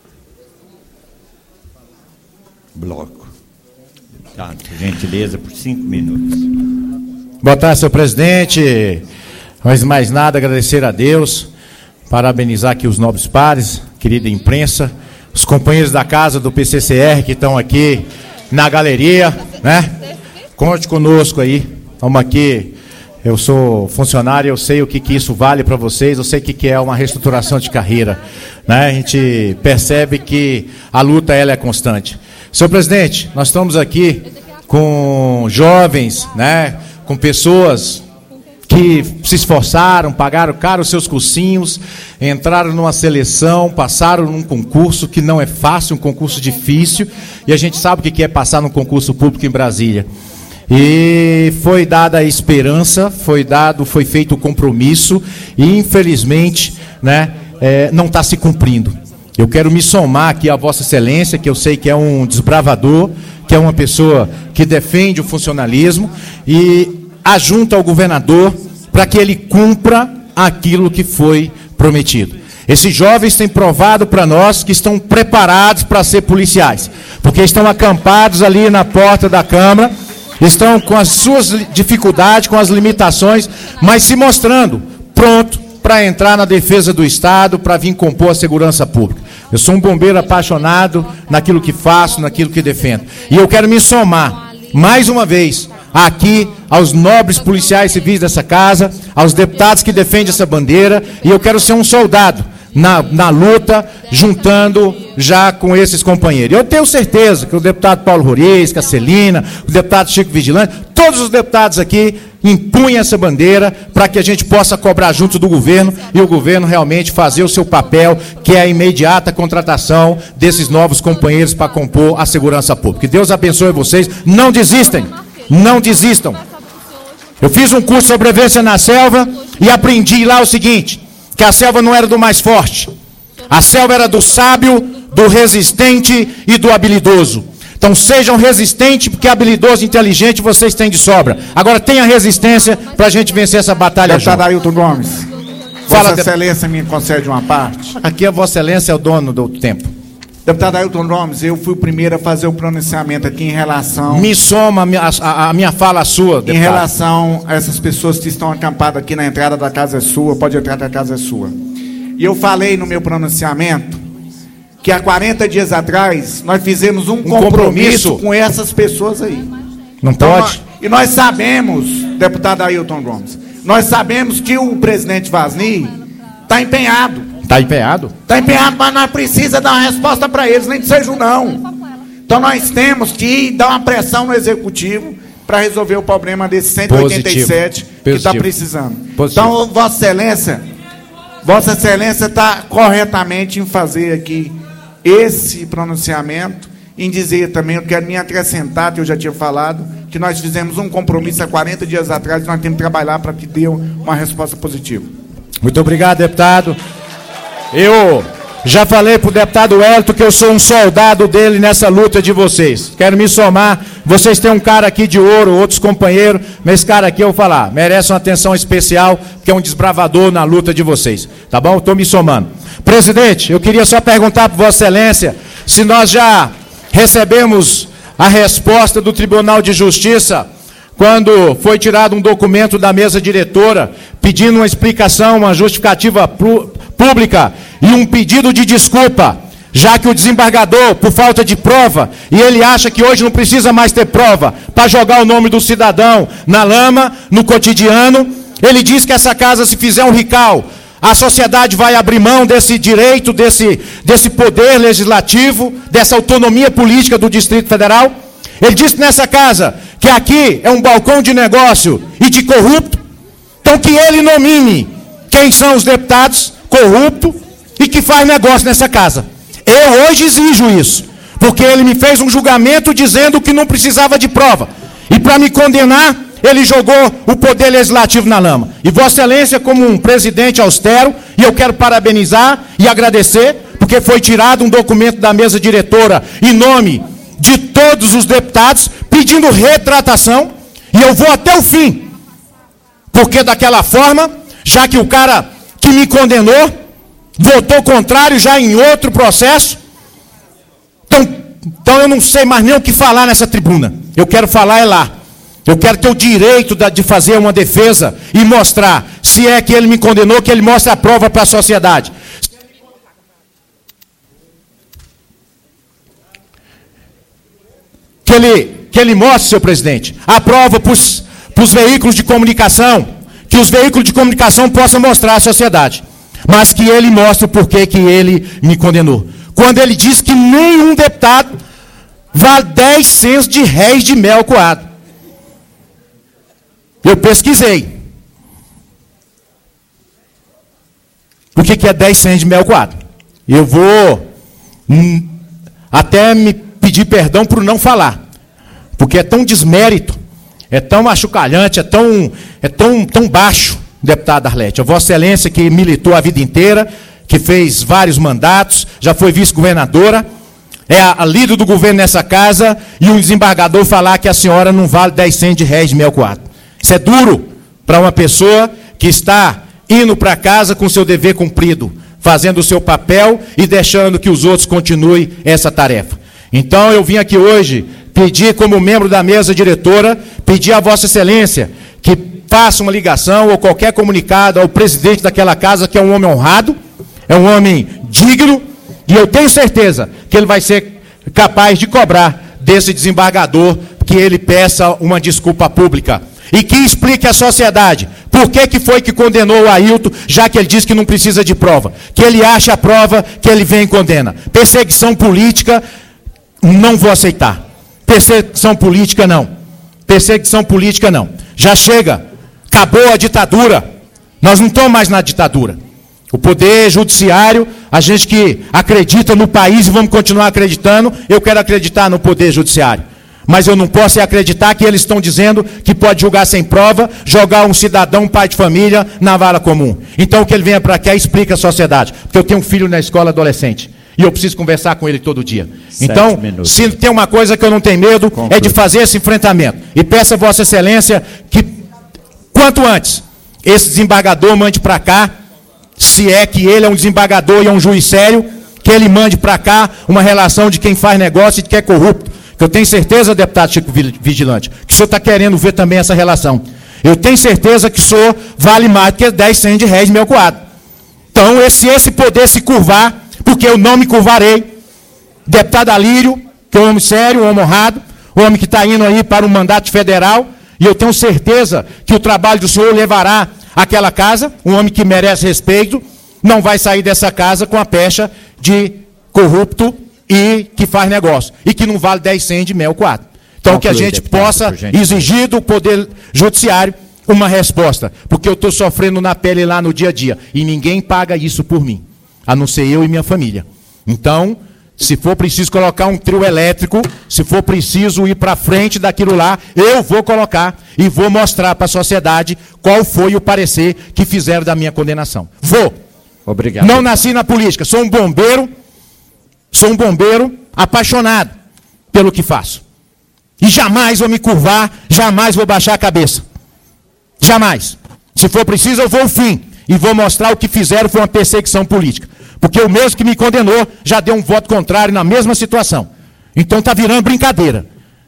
bloco. Deputado, por gentileza, por cinco minutos. Boa tarde, senhor presidente. Antes de mais nada, agradecer a Deus, parabenizar aqui os nobres pares, querida imprensa, os companheiros da casa do P C C R que estão aqui na galeria, né? Conte conosco aí, estamos aqui. Eu sou funcionário, eu sei o que, que isso vale para vocês, eu sei o que, que é uma reestruturação de carreira, né? A gente percebe que a luta ela é constante. Senhor presidente, nós estamos aqui com jovens, né, com pessoas que se esforçaram, pagaram caro os seus cursinhos, entraram numa seleção, passaram num concurso que não é fácil, um concurso difícil, e a gente sabe o que é passar num concurso público em Brasília. E foi dada a esperança, foi dado, foi feito o compromisso, e infelizmente, né, é, não está se cumprindo. Eu quero me somar aqui a Vossa Excelência, que eu sei que é um desbravador, que é uma pessoa que defende o funcionalismo, e ajunta ao governador para que ele cumpra aquilo que foi prometido. Esses jovens têm provado para nós que estão preparados para ser policiais, porque estão acampados ali na porta da Câmara, estão com as suas dificuldades, com as limitações, mas se mostrando pronto para entrar na defesa do Estado, para vir compor a segurança pública. Eu sou um bombeiro apaixonado naquilo que faço, naquilo que defendo. E eu quero me somar, mais uma vez, aqui aos nobres policiais civis dessa casa, aos deputados que defendem essa bandeira, e eu quero ser um soldado na, na luta, juntando já com esses companheiros. Eu tenho certeza que o deputado Paulo Roriz, que a Celina, o deputado Chico Vigilante, todos os deputados aqui impunham essa bandeira para que a gente possa cobrar junto do governo e o governo realmente fazer o seu papel, que é a imediata contratação desses novos companheiros para compor a segurança pública. Que Deus abençoe vocês. Não desistem, não desistam. Eu fiz um curso de sobrevivência na selva e aprendi lá o seguinte, que a selva não era do mais forte. A selva era do sábio, do resistente e do habilidoso. Então sejam resistentes, porque habilidoso e inteligente vocês têm de sobra. Agora tenha resistência para a gente vencer essa batalha junto. Deputado Ailton Gomes, Fala, Vossa Excelência me concede uma parte. Aqui a Vossa Excelência é o dono do tempo. Deputado Ailton Gomes, eu fui o primeiro a fazer o pronunciamento aqui em relação... Me soma a minha, a, a minha fala à sua, deputado. Em relação a essas pessoas que estão acampadas aqui na entrada da casa é sua, pode entrar que a casa é sua. E eu falei no meu pronunciamento que há quarenta dias atrás nós fizemos um, um compromisso, compromisso com essas pessoas aí. Não então, pode? Nós, e nós sabemos, deputado Ailton Gomes, nós sabemos que o presidente Vasni está empenhado. Está empenhado? Está empenhado, mas nós precisamos dar uma resposta para eles, nem que seja um não. Então nós temos que dar uma pressão no executivo para resolver o problema desse cento e oitenta e sete Positivo. que está precisando. Positivo. Então, Vossa Excelência, Vossa Excelência está corretamente em fazer aqui esse pronunciamento, em dizer também, eu quero me acrescentar, que eu já tinha falado, que nós fizemos um compromisso há quarenta dias atrás e nós temos que trabalhar para que dê uma resposta positiva. Muito obrigado, deputado. Eu já falei para o deputado Wellington que eu sou um soldado dele nessa luta de vocês. Quero me somar. Vocês têm um cara aqui de ouro, outros companheiros, mas esse cara aqui, eu vou falar, merece uma atenção especial, porque é um desbravador na luta de vocês. Tá bom? Estou me somando. Presidente, eu queria só perguntar para Vossa Excelência se nós já recebemos a resposta do Tribunal de Justiça quando foi tirado um documento da mesa diretora pedindo uma explicação, uma justificativa pública e um pedido de desculpa, já que o desembargador, por falta de prova, e ele acha que hoje não precisa mais ter prova para jogar o nome do cidadão na lama, no cotidiano, ele diz que essa casa, se fizer um rical, a sociedade vai abrir mão desse direito, desse, desse poder legislativo, dessa autonomia política do Distrito Federal. Ele disse nessa casa que aqui é um balcão de negócio e de corrupto, então que ele nomine quem são os deputados corruptos e que faz negócio nessa casa. Eu hoje exijo isso, porque ele me fez um julgamento dizendo que não precisava de prova. E para me condenar, ele jogou o poder legislativo na lama. E Vossa Excelência, como um presidente austero, e eu quero parabenizar e agradecer, porque foi tirado um documento da mesa diretora em nome de todos os deputados, pedindo retratação, e eu vou até o fim, porque daquela forma, já que o cara que me condenou votou contrário já em outro processo, então, então eu não sei mais nem o que falar nessa tribuna. Eu quero falar é lá. Eu quero ter o direito de fazer uma defesa e mostrar, se é que ele me condenou, que ele mostre a prova para a sociedade. Que ele, que ele mostre, senhor presidente, a prova para os veículos de comunicação, que os veículos de comunicação possam mostrar à sociedade, mas que ele mostre o porquê que ele me condenou. Quando ele diz que nenhum deputado vale dez centos de réis de mel coado. Eu pesquisei. O que, que é dez centos de mel coado? Eu vou hum, até me pedir perdão por não falar, porque é tão desmérito, é tão achucalhante, é tão, é tão, tão baixo, deputado Arlete. A Vossa Excelência, que militou a vida inteira, que fez vários mandatos, já foi vice-governadora, é a, a líder do governo nessa casa, e um desembargador falar que a senhora não vale dez centos de réis de mel coado. Isso é duro para uma pessoa que está indo para casa com seu dever cumprido, fazendo o seu papel e deixando que os outros continuem essa tarefa. Então eu vim aqui hoje pedir, como membro da mesa diretora, pedir a Vossa Excelência que faça uma ligação ou qualquer comunicado ao presidente daquela casa, que é um homem honrado, é um homem digno, e eu tenho certeza que ele vai ser capaz de cobrar desse desembargador que ele peça uma desculpa pública. E que explique à sociedade por que, que foi que condenou o Ailton, já que ele diz que não precisa de prova. Que ele acha a prova, que ele vem e condena. Perseguição política, não vou aceitar. Perseguição política, não. Perseguição política, não. Já chega. Acabou a ditadura. Nós não estamos mais na ditadura. O poder judiciário, a gente que acredita no país e vamos continuar acreditando, eu quero acreditar no poder judiciário. Mas eu não posso acreditar que eles estão dizendo que pode julgar sem prova, jogar um cidadão, um pai de família, na vala comum. Então que ele venha para cá e explique à sociedade. Porque eu tenho um filho na escola adolescente. E eu preciso conversar com ele todo dia. Sete então, minutos. Se tem uma coisa que eu não tenho medo, Conclui. é de fazer esse enfrentamento. E peço a Vossa Excelência que, quanto antes, esse desembargador mande para cá, se é que ele é um desembargador e é um juiz sério, que ele mande para cá uma relação de quem faz negócio e de quem é corrupto. Que eu tenho certeza, deputado Chico Vigilante, que o senhor está querendo ver também essa relação. Eu tenho certeza que o senhor vale mais do que dez, cem de réis meu quadro. Então, esse, esse poder se curvar, porque eu não me curvarei. Deputado Alírio, que é um homem sério, um homem honrado, um homem que está indo aí para um mandato federal, e eu tenho certeza que o trabalho do senhor levará àquela casa, um homem que merece respeito, não vai sair dessa casa com a pecha de corrupto e que faz negócio, e que não vale dez, cem de mel quadro. Então, que a gente possa exigir do Poder Judiciário uma resposta, porque eu estou sofrendo na pele lá no dia a dia, e ninguém paga isso por mim, a não ser eu e minha família. Então, se for preciso colocar um trio elétrico, se for preciso ir para frente daquilo lá, eu vou colocar e vou mostrar para a sociedade qual foi o parecer que fizeram da minha condenação. Vou. Obrigado. Não nasci na política, sou um bombeiro, sou um bombeiro apaixonado pelo que faço. E jamais vou me curvar, jamais vou baixar a cabeça. Jamais. Se for preciso, eu vou ao fim. E vou mostrar o que fizeram foi uma perseguição política. Porque o mesmo que me condenou já deu um voto contrário na mesma situação. Então está virando brincadeira.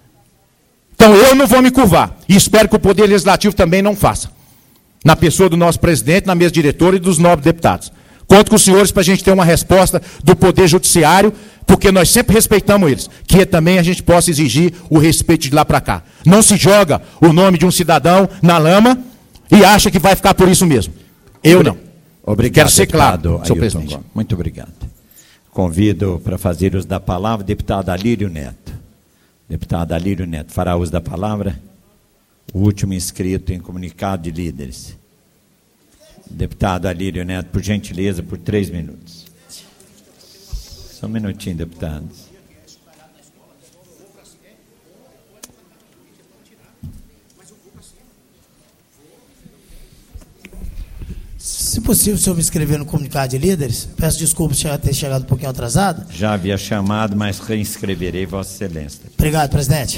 Então eu não vou me curvar. E espero que o Poder Legislativo também não faça. Na pessoa do nosso presidente, na mesa diretora e dos nobres deputados. Conto com os senhores para a gente ter uma resposta do Poder Judiciário, porque nós sempre respeitamos eles, que também a gente possa exigir o respeito de lá para cá. Não se joga o nome de um cidadão na lama e acha que vai ficar por isso mesmo. Eu não. Obrigado, quero ser claro, deputado senhor presidente. Gomes. Muito obrigado. Convido para fazer uso da palavra o deputado Alírio Neto. Deputado Alírio Neto, fará uso da palavra? O último inscrito em comunicado de líderes. Deputado Alírio Neto, por gentileza, por três minutos. Só um minutinho, deputados. Se possível, o senhor me inscrever no comunicado de líderes. Peço desculpas por ter chegado um pouquinho atrasado. Já havia chamado, mas reinscreverei, Vossa Excelência. Obrigado, presidente.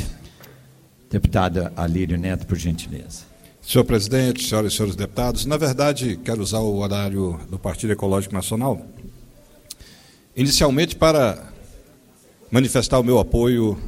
Deputado Alírio Neto, por gentileza. Senhor presidente, senhoras e senhores deputados, na verdade, quero usar o horário do Partido Ecológico Nacional, inicialmente para manifestar o meu apoio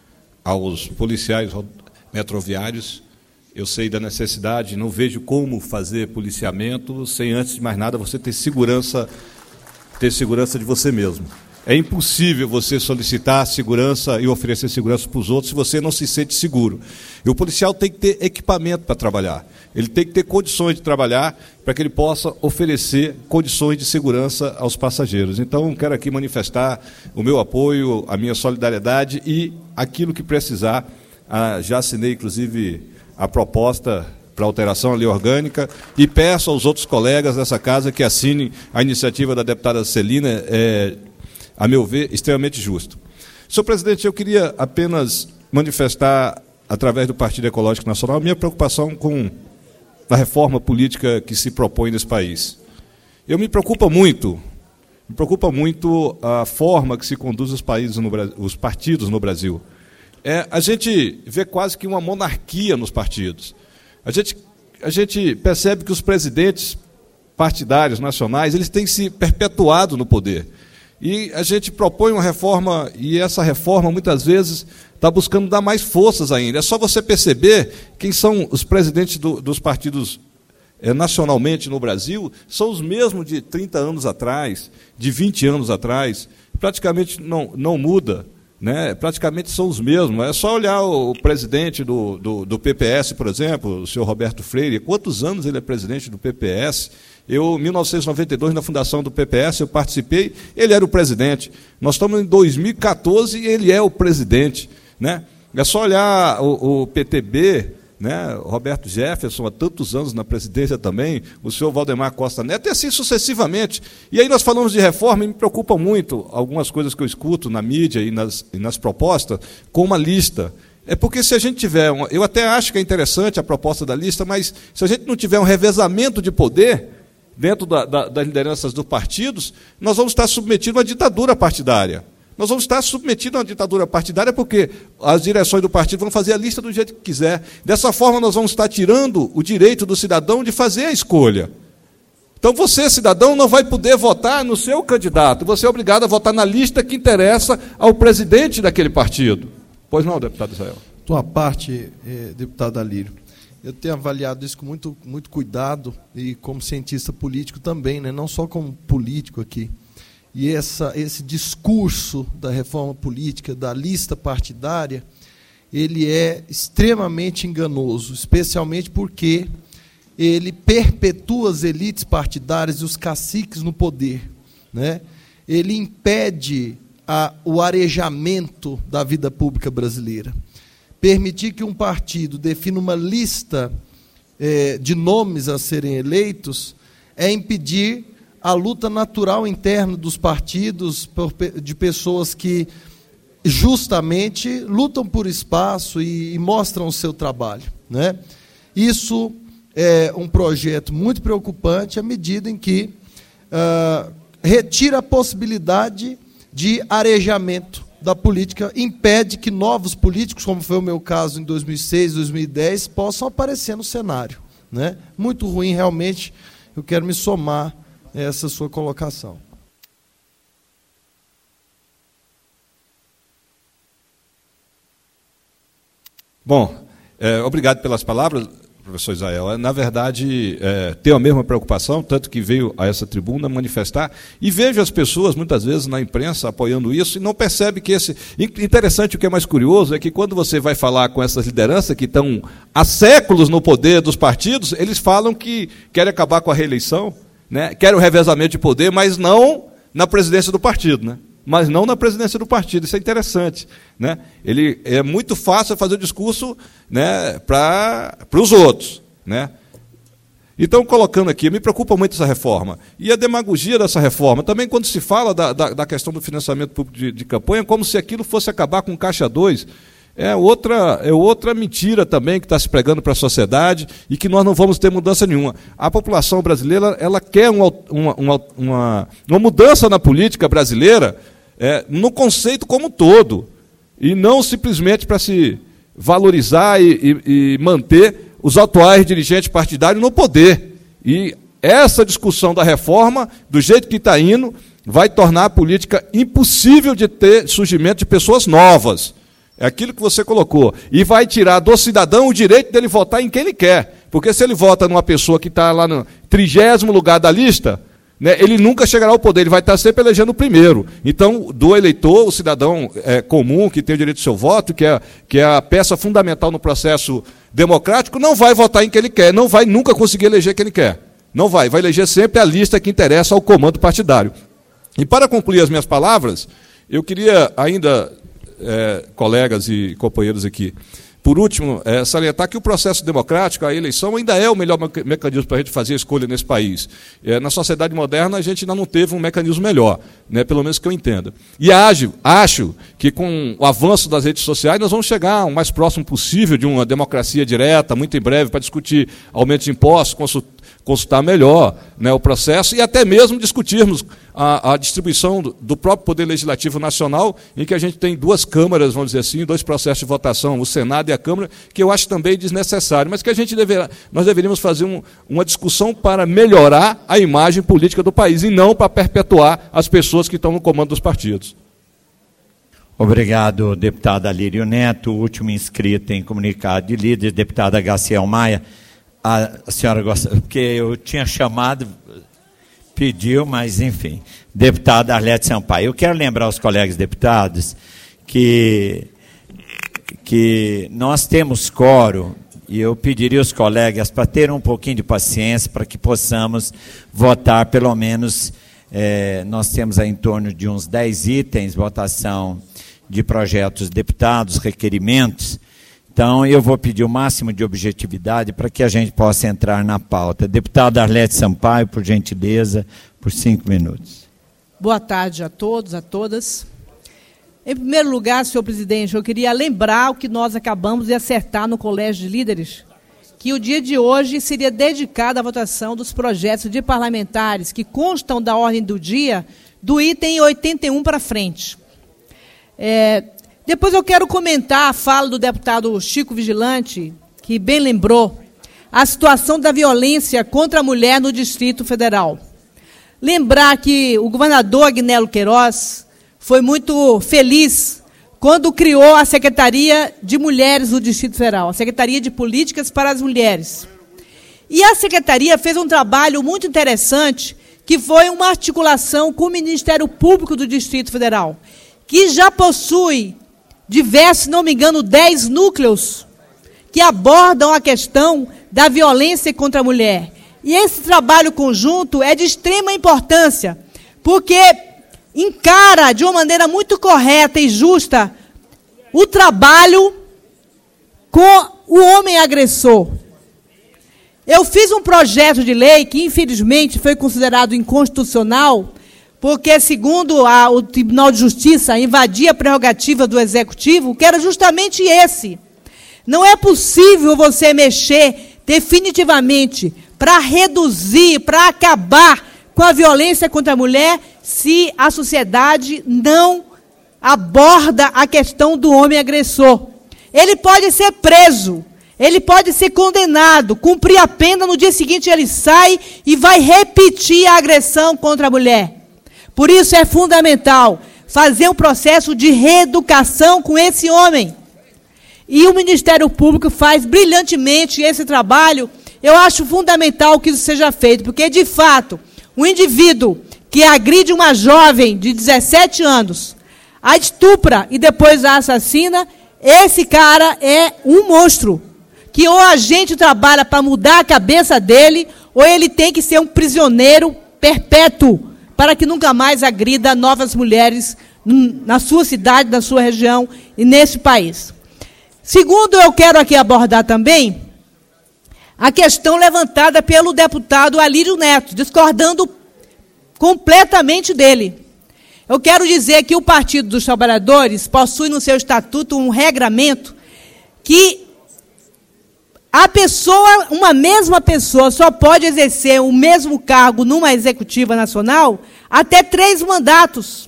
aos policiais metroviários. Eu sei da necessidade, não vejo como fazer policiamento sem, antes de mais nada, você ter segurança, ter segurança de você mesmo. É impossível você solicitar segurança e oferecer segurança para os outros se você não se sente seguro. E o policial tem que ter equipamento para trabalhar. Ele tem que ter condições de trabalhar para que ele possa oferecer condições de segurança aos passageiros. Então, quero aqui manifestar o meu apoio, a minha solidariedade e aquilo que precisar. Ah, já assinei, inclusive, a proposta para alteração à lei orgânica e peço aos outros colegas dessa casa que assinem a iniciativa da deputada Celina, é, a meu ver, extremamente justo. Senhor presidente, eu queria apenas manifestar, através do Partido Ecológico Nacional, a minha preocupação com a reforma política que se propõe nesse país. Eu me preocupa muito, me preocupa muito a forma que se conduz os, países no, os partidos no Brasil. É, a gente vê quase que uma monarquia nos partidos. A gente, a gente percebe que os presidentes partidários nacionais eles têm se perpetuado no poder. E a gente propõe uma reforma, e essa reforma, muitas vezes, está buscando dar mais forças ainda. É só você perceber quem são os presidentes do, dos partidos é, nacionalmente no Brasil, são os mesmos de trinta anos atrás, de vinte anos atrás, praticamente não, não muda. Né, praticamente são os mesmos. É só olhar o presidente do, do, do P P S, por exemplo, o senhor Roberto Freire. Quantos anos ele é presidente do P P S? Eu, em mil novecentos e noventa e dois, na fundação do P P S, eu participei, ele era o presidente. Nós estamos em dois mil e quatorze e ele é o presidente. Né? É só olhar o, o P T B, né? Roberto Jefferson, há tantos anos na presidência também, o senhor Valdemar Costa Neto, e assim sucessivamente. E aí nós falamos de reforma e me preocupa muito algumas coisas que eu escuto na mídia e nas, e nas propostas, com uma lista. É porque se a gente tiver, uma, eu até acho que é interessante a proposta da lista, mas se a gente não tiver um revezamento de poder dentro da, da, das lideranças dos partidos, nós vamos estar submetidos a uma ditadura partidária. Nós vamos estar submetidos a uma ditadura partidária porque as direções do partido vão fazer a lista do jeito que quiser. Dessa forma, nós vamos estar tirando o direito do cidadão de fazer a escolha. Então você, cidadão, não vai poder votar no seu candidato, você é obrigado a votar na lista que interessa ao presidente daquele partido. Pois não, deputado Israel? Tua parte, eh, deputado Alírio, eu tenho avaliado isso com muito, muito cuidado e como cientista político também, né? Não só como político aqui. E essa, esse discurso da reforma política, da lista partidária, ele é extremamente enganoso, especialmente porque ele perpetua as elites partidárias e os caciques no poder, né? Ele impede a, o arejamento da vida pública brasileira. Permitir que um partido defina uma lista eh, de nomes a serem eleitos é impedir a luta natural interna dos partidos, por, de pessoas que justamente lutam por espaço e, e mostram o seu trabalho, né? Isso é um projeto muito preocupante à medida em que uh, retira a possibilidade de arejamento da política, impede que novos políticos, como foi o meu caso em dois mil e seis, dois mil e dez, possam aparecer no cenário, né? Muito ruim, realmente. Eu quero me somar a essa sua colocação. Bom, é, obrigado pelas palavras, professor Israel. Na verdade, é, tenho a mesma preocupação, tanto que veio a essa tribuna manifestar, e vejo as pessoas, muitas vezes, na imprensa, apoiando isso, e não percebe que esse... Interessante, o que é mais curioso, é que quando você vai falar com essas lideranças que estão há séculos no poder dos partidos, eles falam que querem acabar com a reeleição, né, querem o revezamento de poder, mas não na presidência do partido, né? Mas não na presidência do partido. Isso é interessante, né? Ele, é muito fácil fazer o discurso, né, para os outros, né? Então, colocando aqui, me preocupa muito essa reforma. E a demagogia dessa reforma, também quando se fala da, da, da questão do financiamento público de, de campanha, como se aquilo fosse acabar com o Caixa dois, é outra, é outra mentira também que está se pregando para a sociedade e que nós não vamos ter mudança nenhuma. A população brasileira, ela quer uma, uma, uma, uma, uma mudança na política brasileira, é, no conceito como um todo, e não simplesmente para se valorizar e, e, e manter os atuais dirigentes partidários no poder. E essa discussão da reforma, do jeito que está indo, vai tornar a política impossível de ter surgimento de pessoas novas. É aquilo que você colocou. E vai tirar do cidadão o direito dele votar em quem ele quer. Porque se ele vota numa pessoa que está lá no trigésimo lugar da lista, né, ele nunca chegará ao poder, ele vai estar sempre elegendo o primeiro. Então, do eleitor, o cidadão é, comum, que tem o direito do seu voto, que é, que é a peça fundamental no processo democrático, não vai votar em quem ele quer, não vai nunca conseguir eleger quem ele quer. Não vai, vai eleger sempre a lista que interessa ao comando partidário. E para concluir as minhas palavras, eu queria ainda... É, colegas e companheiros aqui, por último, é, salientar que o processo democrático, a eleição, ainda é o melhor mecanismo para a gente fazer a escolha nesse país. É, na sociedade moderna, a gente ainda não teve um mecanismo melhor, né, pelo menos que eu entenda. E acho, acho que com o avanço das redes sociais, nós vamos chegar o mais próximo possível de uma democracia direta, muito em breve, para discutir aumento de impostos, consultar, consultar melhor, né, o processo e até mesmo discutirmos a, a distribuição do, do próprio Poder Legislativo Nacional, em que a gente tem duas câmaras, vamos dizer assim, dois processos de votação, o Senado e a Câmara, que eu acho também desnecessário, mas que a gente deverá, nós deveríamos fazer um, uma discussão para melhorar a imagem política do país e não para perpetuar as pessoas que estão no comando dos partidos. Obrigado, deputado Alírio Neto. O último inscrito em comunicado de líderes, deputada Gaciel Maia. A senhora gosta, porque eu tinha chamado, pediu, mas enfim. Deputada Arlete Sampaio. Eu quero lembrar aos colegas deputados que, que nós temos quórum, e eu pediria aos colegas para ter um pouquinho de paciência para que possamos votar pelo menos, é, nós temos aí em torno de uns dez itens, votação de projetos deputados, requerimentos. Então, eu vou pedir o máximo de objetividade para que a gente possa entrar na pauta. Deputada Arlete Sampaio, por gentileza, por cinco minutos. Boa tarde a todos, a todas. Em primeiro lugar, senhor presidente, eu queria lembrar o que nós acabamos de acertar no Colégio de Líderes, que o dia de hoje seria dedicado à votação dos projetos de parlamentares que constam da ordem do dia do item oitenta e um para frente. É... Depois eu quero comentar a fala do deputado Chico Vigilante, que bem lembrou a situação da violência contra a mulher no Distrito Federal. Lembrar que o governador Agnello Queiroz foi muito feliz quando criou a Secretaria de Mulheres do Distrito Federal, a Secretaria de Políticas para as Mulheres. E a Secretaria fez um trabalho muito interessante, que foi uma articulação com o Ministério Público do Distrito Federal, que já possui diversos, se não me engano, dez núcleos que abordam a questão da violência contra a mulher. E esse trabalho conjunto é de extrema importância, porque encara de uma maneira muito correta e justa o trabalho com o homem agressor. Eu fiz um projeto de lei que, infelizmente, foi considerado inconstitucional, porque, segundo a, o Tribunal de Justiça, invadia a prerrogativa do Executivo, que era justamente esse. Não é possível você mexer definitivamente para reduzir, para acabar com a violência contra a mulher, se a sociedade não aborda a questão do homem agressor. Ele pode ser preso, ele pode ser condenado, cumprir a pena, no dia seguinte ele sai e vai repetir a agressão contra a mulher. Por isso é fundamental fazer um processo de reeducação com esse homem. E o Ministério Público faz brilhantemente esse trabalho. Eu acho fundamental que isso seja feito, porque, de fato, um indivíduo que agride uma jovem de dezessete anos, a estupra e depois a assassina, esse cara é um monstro, que ou a gente trabalha para mudar a cabeça dele, ou ele tem que ser um prisioneiro perpétuo, para que nunca mais agrida novas mulheres na sua cidade, na sua região e nesse país. Segundo, eu quero aqui abordar também a questão levantada pelo deputado Alírio Neto, discordando completamente dele. Eu quero dizer que o Partido dos Trabalhadores possui no seu estatuto um regramento que a pessoa, uma mesma pessoa, só pode exercer o mesmo cargo numa executiva nacional até três mandatos.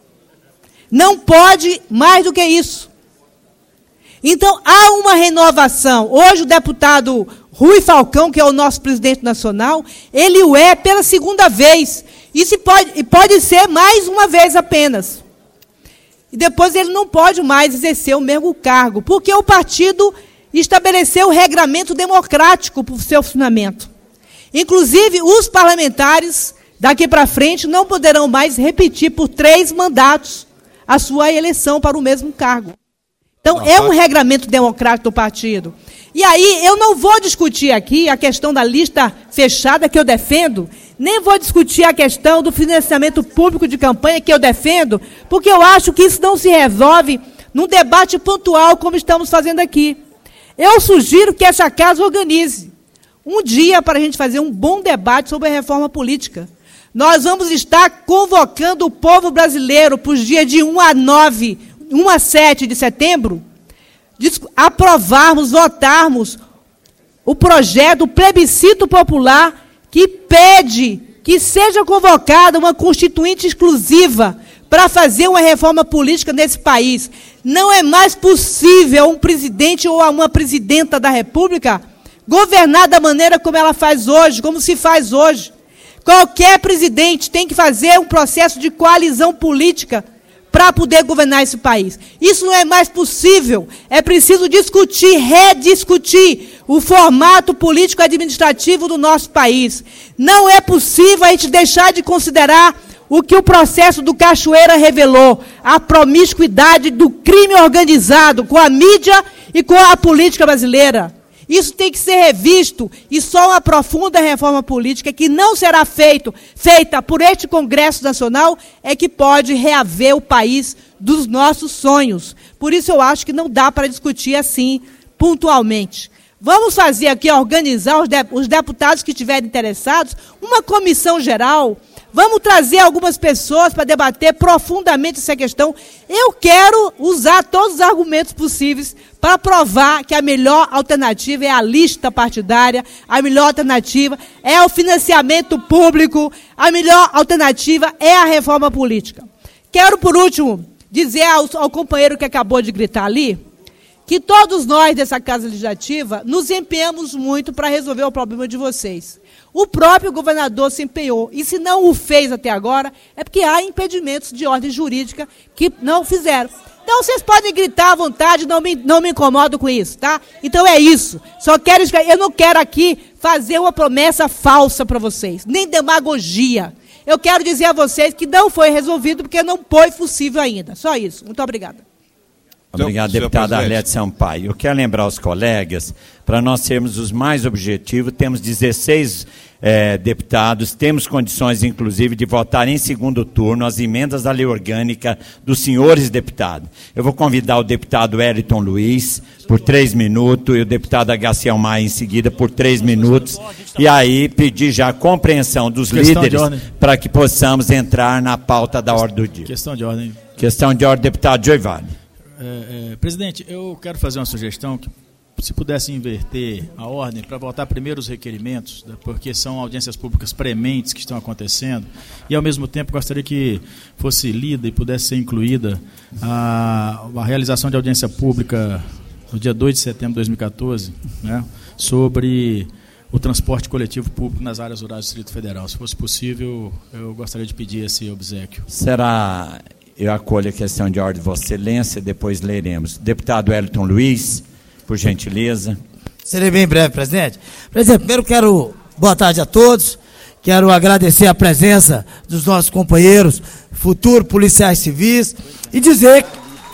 Não pode mais do que isso. Então, há uma renovação. Hoje, o deputado Rui Falcão, que é o nosso presidente nacional, ele o é pela segunda vez. E se pode, pode ser mais uma vez apenas. E depois ele não pode mais exercer o mesmo cargo, porque o partido estabeleceu o regramento democrático para o seu funcionamento. Inclusive, os parlamentares, daqui para frente, não poderão mais repetir por três mandatos a sua eleição para o mesmo cargo. Então, é um regramento democrático do partido. E aí, eu não vou discutir aqui a questão da lista fechada que eu defendo, nem vou discutir a questão do financiamento público de campanha que eu defendo, porque eu acho que isso não se resolve num debate pontual como estamos fazendo aqui. Eu sugiro que essa casa organize um dia para a gente fazer um bom debate sobre a reforma política. Nós vamos estar convocando o povo brasileiro para os dias de um a nove, um a sete de setembro, aprovarmos, votarmos o projeto, o plebiscito popular, que pede que seja convocada uma constituinte exclusiva para fazer uma reforma política nesse país. Não é mais possível um presidente ou uma presidenta da República governar da maneira como ela faz hoje, como se faz hoje. Qualquer presidente tem que fazer um processo de coalizão política para poder governar esse país. Isso não é mais possível. É preciso discutir, rediscutir o formato político-administrativo do nosso país. Não é possível a gente deixar de considerar o que o processo do Cachoeira revelou, a promiscuidade do crime organizado com a mídia e com a política brasileira. Isso tem que ser revisto, e só uma profunda reforma política, que não será feito, feita por este Congresso Nacional, é que pode reaver o país dos nossos sonhos. Por isso eu acho que não dá para discutir assim, pontualmente. Vamos fazer aqui, organizar os, de, os deputados que estiverem interessados, uma comissão geral. Vamos trazer algumas pessoas para debater profundamente essa questão. Eu quero usar todos os argumentos possíveis para provar que a melhor alternativa é a lista partidária, a melhor alternativa é o financiamento público, a melhor alternativa é a reforma política. Quero, por último, dizer ao, ao companheiro que acabou de gritar ali, que todos nós dessa Casa Legislativa nos empenhamos muito para resolver o problema de vocês. O próprio governador se empenhou, e se não o fez até agora, é porque há impedimentos de ordem jurídica que não fizeram. Então, vocês podem gritar à vontade, não me, não me incomodo com isso, tá? Então, é isso. Só quero, eu não quero aqui fazer uma promessa falsa para vocês, nem demagogia. Eu quero dizer a vocês que não foi resolvido porque não foi possível ainda. Só isso. Muito obrigada. Obrigado, deputada Arlete Sampaio. Eu quero lembrar aos colegas, para nós sermos os mais objetivos, temos dezesseis é, deputados, temos condições, inclusive, de votar em segundo turno as emendas da lei orgânica dos senhores deputados. Eu vou convidar o deputado Wellington Luiz por três minutos e o deputado Agaciel Maia em seguida por três minutos, e aí pedir já a compreensão dos líderes para que possamos entrar na pauta da ordem do dia. Questão de ordem. Questão de ordem, deputado Joivale. É, é, presidente, eu quero fazer uma sugestão que, se pudesse inverter a ordem para votar primeiro os requerimentos, né, porque são audiências públicas prementes que estão acontecendo, e ao mesmo tempo gostaria que fosse lida e pudesse ser incluída a, a realização de audiência pública no dia dois de setembro de dois mil e quatorze, né, sobre o transporte coletivo público nas áreas rurais do Distrito Federal. Se fosse possível, eu gostaria de pedir esse obséquio. Será... Eu acolho a questão de ordem de Vossa Excelência, depois leremos. Deputado Wellington Luiz, por gentileza. Serei bem breve, presidente. Presidente, primeiro quero, boa tarde a todos, quero agradecer a presença dos nossos companheiros, futuros policiais civis, e dizer,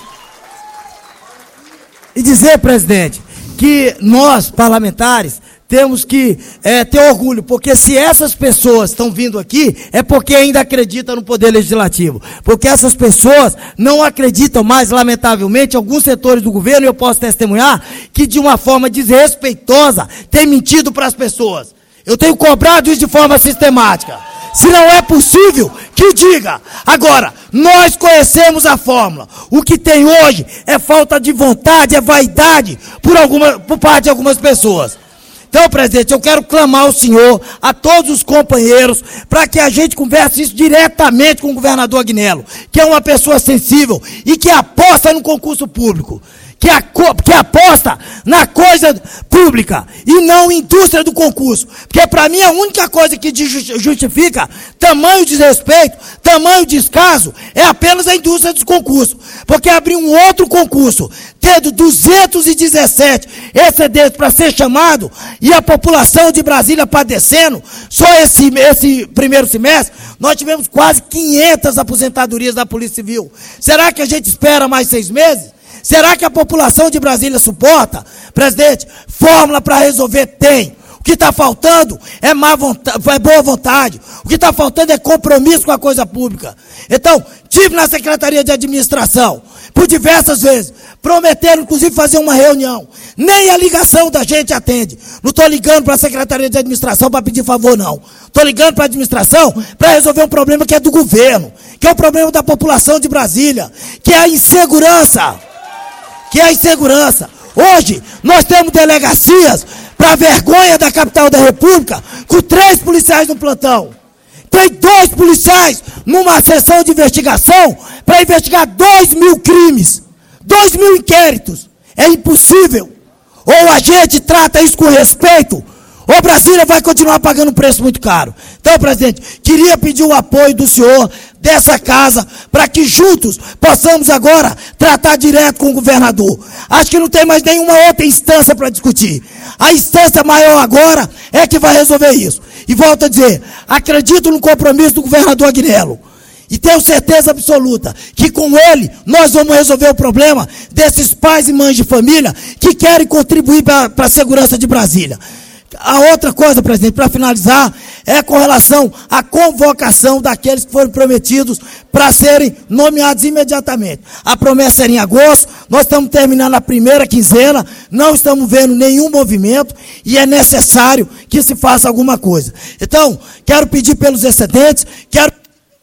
e dizer, presidente, que nós, parlamentares, temos que é, ter orgulho, porque se essas pessoas estão vindo aqui, é porque ainda acreditam no Poder Legislativo. Porque essas pessoas não acreditam mais, lamentavelmente, alguns setores do governo, e eu posso testemunhar, que de uma forma desrespeitosa, tem mentido para as pessoas. Eu tenho cobrado isso de forma sistemática. Se não é possível, que diga. Agora, nós conhecemos a fórmula. O que tem hoje é falta de vontade, é vaidade por, alguma, por parte de algumas pessoas. Então, presidente, eu quero clamar ao senhor, a todos os companheiros, para que a gente converse isso diretamente com o governador Agnello, que é uma pessoa sensível e que aposta no concurso público, que, a, que aposta na coisa pública e não indústria do concurso. Porque, para mim, a única coisa que justifica tamanho desrespeito, tamanho descaso, é apenas a indústria dos concursos. Porque abrir um outro concurso, tendo duzentos e dezessete excedentes para ser chamado, e a população de Brasília padecendo, só esse, esse primeiro semestre, nós tivemos quase quinhentas aposentadorias da Polícia Civil. Será que a gente espera mais seis meses? Será que a população de Brasília suporta? Presidente, fórmula para resolver tem. O que está faltando é, má vontade, é boa vontade. O que está faltando é compromisso com a coisa pública. Então, tive na Secretaria de Administração, por diversas vezes, prometeram, inclusive, fazer uma reunião. Nem a ligação da gente atende. Não estou ligando para a Secretaria de Administração para pedir favor, não. Estou ligando para a administração para resolver um problema que é do governo, que é o problema da população de Brasília, que é a insegurança. Que é a insegurança. Hoje, nós temos delegacias para a vergonha da capital da República, com três policiais no plantão. Tem dois policiais numa sessão de investigação para investigar dois mil crimes, dois mil inquéritos. É impossível. Ou a gente trata isso com respeito, ou Brasília vai continuar pagando um preço muito caro. Então, presidente, queria pedir o apoio do senhor, dessa casa, para que juntos possamos agora tratar direto com o governador. Acho que não tem mais nenhuma outra instância para discutir. A instância maior agora é que vai resolver isso. E volto a dizer, acredito no compromisso do governador Agnello. E tenho certeza absoluta que com ele nós vamos resolver o problema desses pais e mães de família que querem contribuir para a segurança de Brasília. A outra coisa, presidente, para finalizar, é com relação à convocação daqueles que foram prometidos para serem nomeados imediatamente. A promessa era em agosto, nós estamos terminando a primeira quinzena, não estamos vendo nenhum movimento e é necessário que se faça alguma coisa. Então, quero pedir pelos excedentes, quero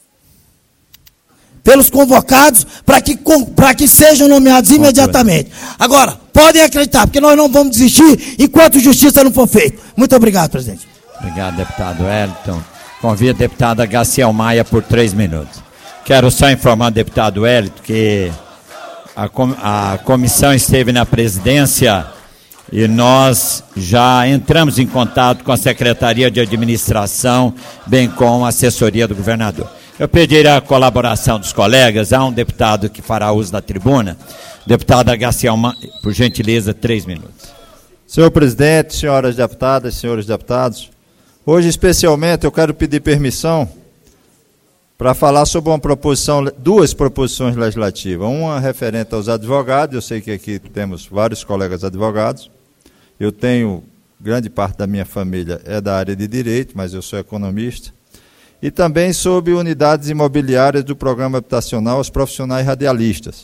pelos convocados, para que, para que sejam nomeados imediatamente. Agora, podem acreditar, porque nós não vamos desistir enquanto justiça não for feita. Muito obrigado, presidente. Obrigado, deputado Wellington. Convido a deputada Agaciel Maia por três minutos. Quero só informar o deputado Wellington que a, com, a comissão esteve na presidência e nós já entramos em contato com a Secretaria de Administração, bem com a assessoria do governador. Eu pediria a colaboração dos colegas. Há um deputado que fará uso da tribuna. Deputada Garcia, por gentileza, três minutos. Senhor presidente, senhoras deputadas, senhores deputados, hoje especialmente eu quero pedir permissão para falar sobre uma proposição, duas proposições legislativas. Uma referente aos advogados, eu sei que aqui temos vários colegas advogados. Eu tenho, grande parte da minha família é da área de direito, mas eu sou economista. E também sobre unidades imobiliárias do programa habitacional aos profissionais radialistas.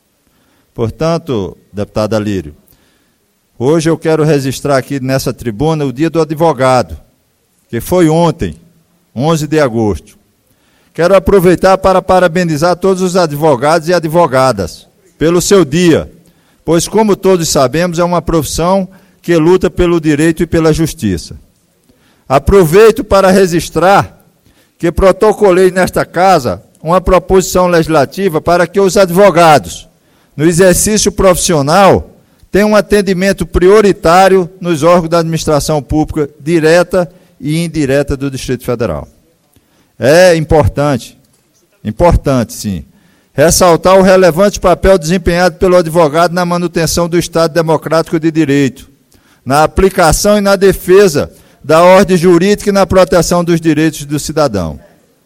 Portanto, deputado Alírio, hoje eu quero registrar aqui nessa tribuna o Dia do Advogado, que foi ontem, onze de agosto. Quero aproveitar para parabenizar todos os advogados e advogadas pelo seu dia, pois, como todos sabemos, é uma profissão que luta pelo direito e pela justiça. Aproveito para registrar que protocolei nesta casa uma proposição legislativa para que os advogados, no exercício profissional, tenham um atendimento prioritário nos órgãos da administração pública direta e indireta do Distrito Federal. É importante, importante sim, ressaltar o relevante papel desempenhado pelo advogado na manutenção do Estado Democrático de Direito, na aplicação e na defesa da ordem jurídica e na proteção dos direitos do cidadão.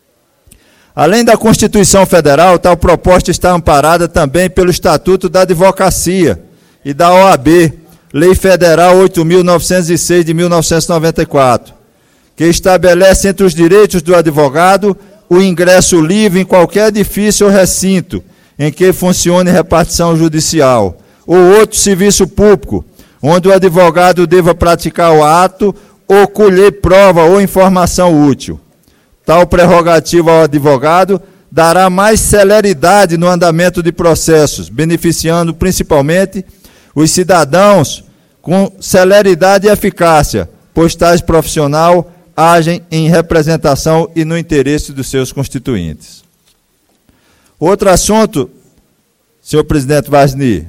Além da Constituição Federal, tal proposta está amparada também pelo Estatuto da Advocacia e da O A B, Lei Federal oito mil novecentos e seis de mil novecentos e noventa e quatro, que estabelece entre os direitos do advogado o ingresso livre em qualquer edifício ou recinto em que funcione repartição judicial ou outro serviço público, onde o advogado deva praticar o ato ou colher prova ou informação útil. Tal prerrogativa ao advogado dará mais celeridade no andamento de processos, beneficiando principalmente os cidadãos com celeridade e eficácia, pois tais profissionais agem em representação e no interesse dos seus constituintes. Outro assunto, senhor presidente Vasni,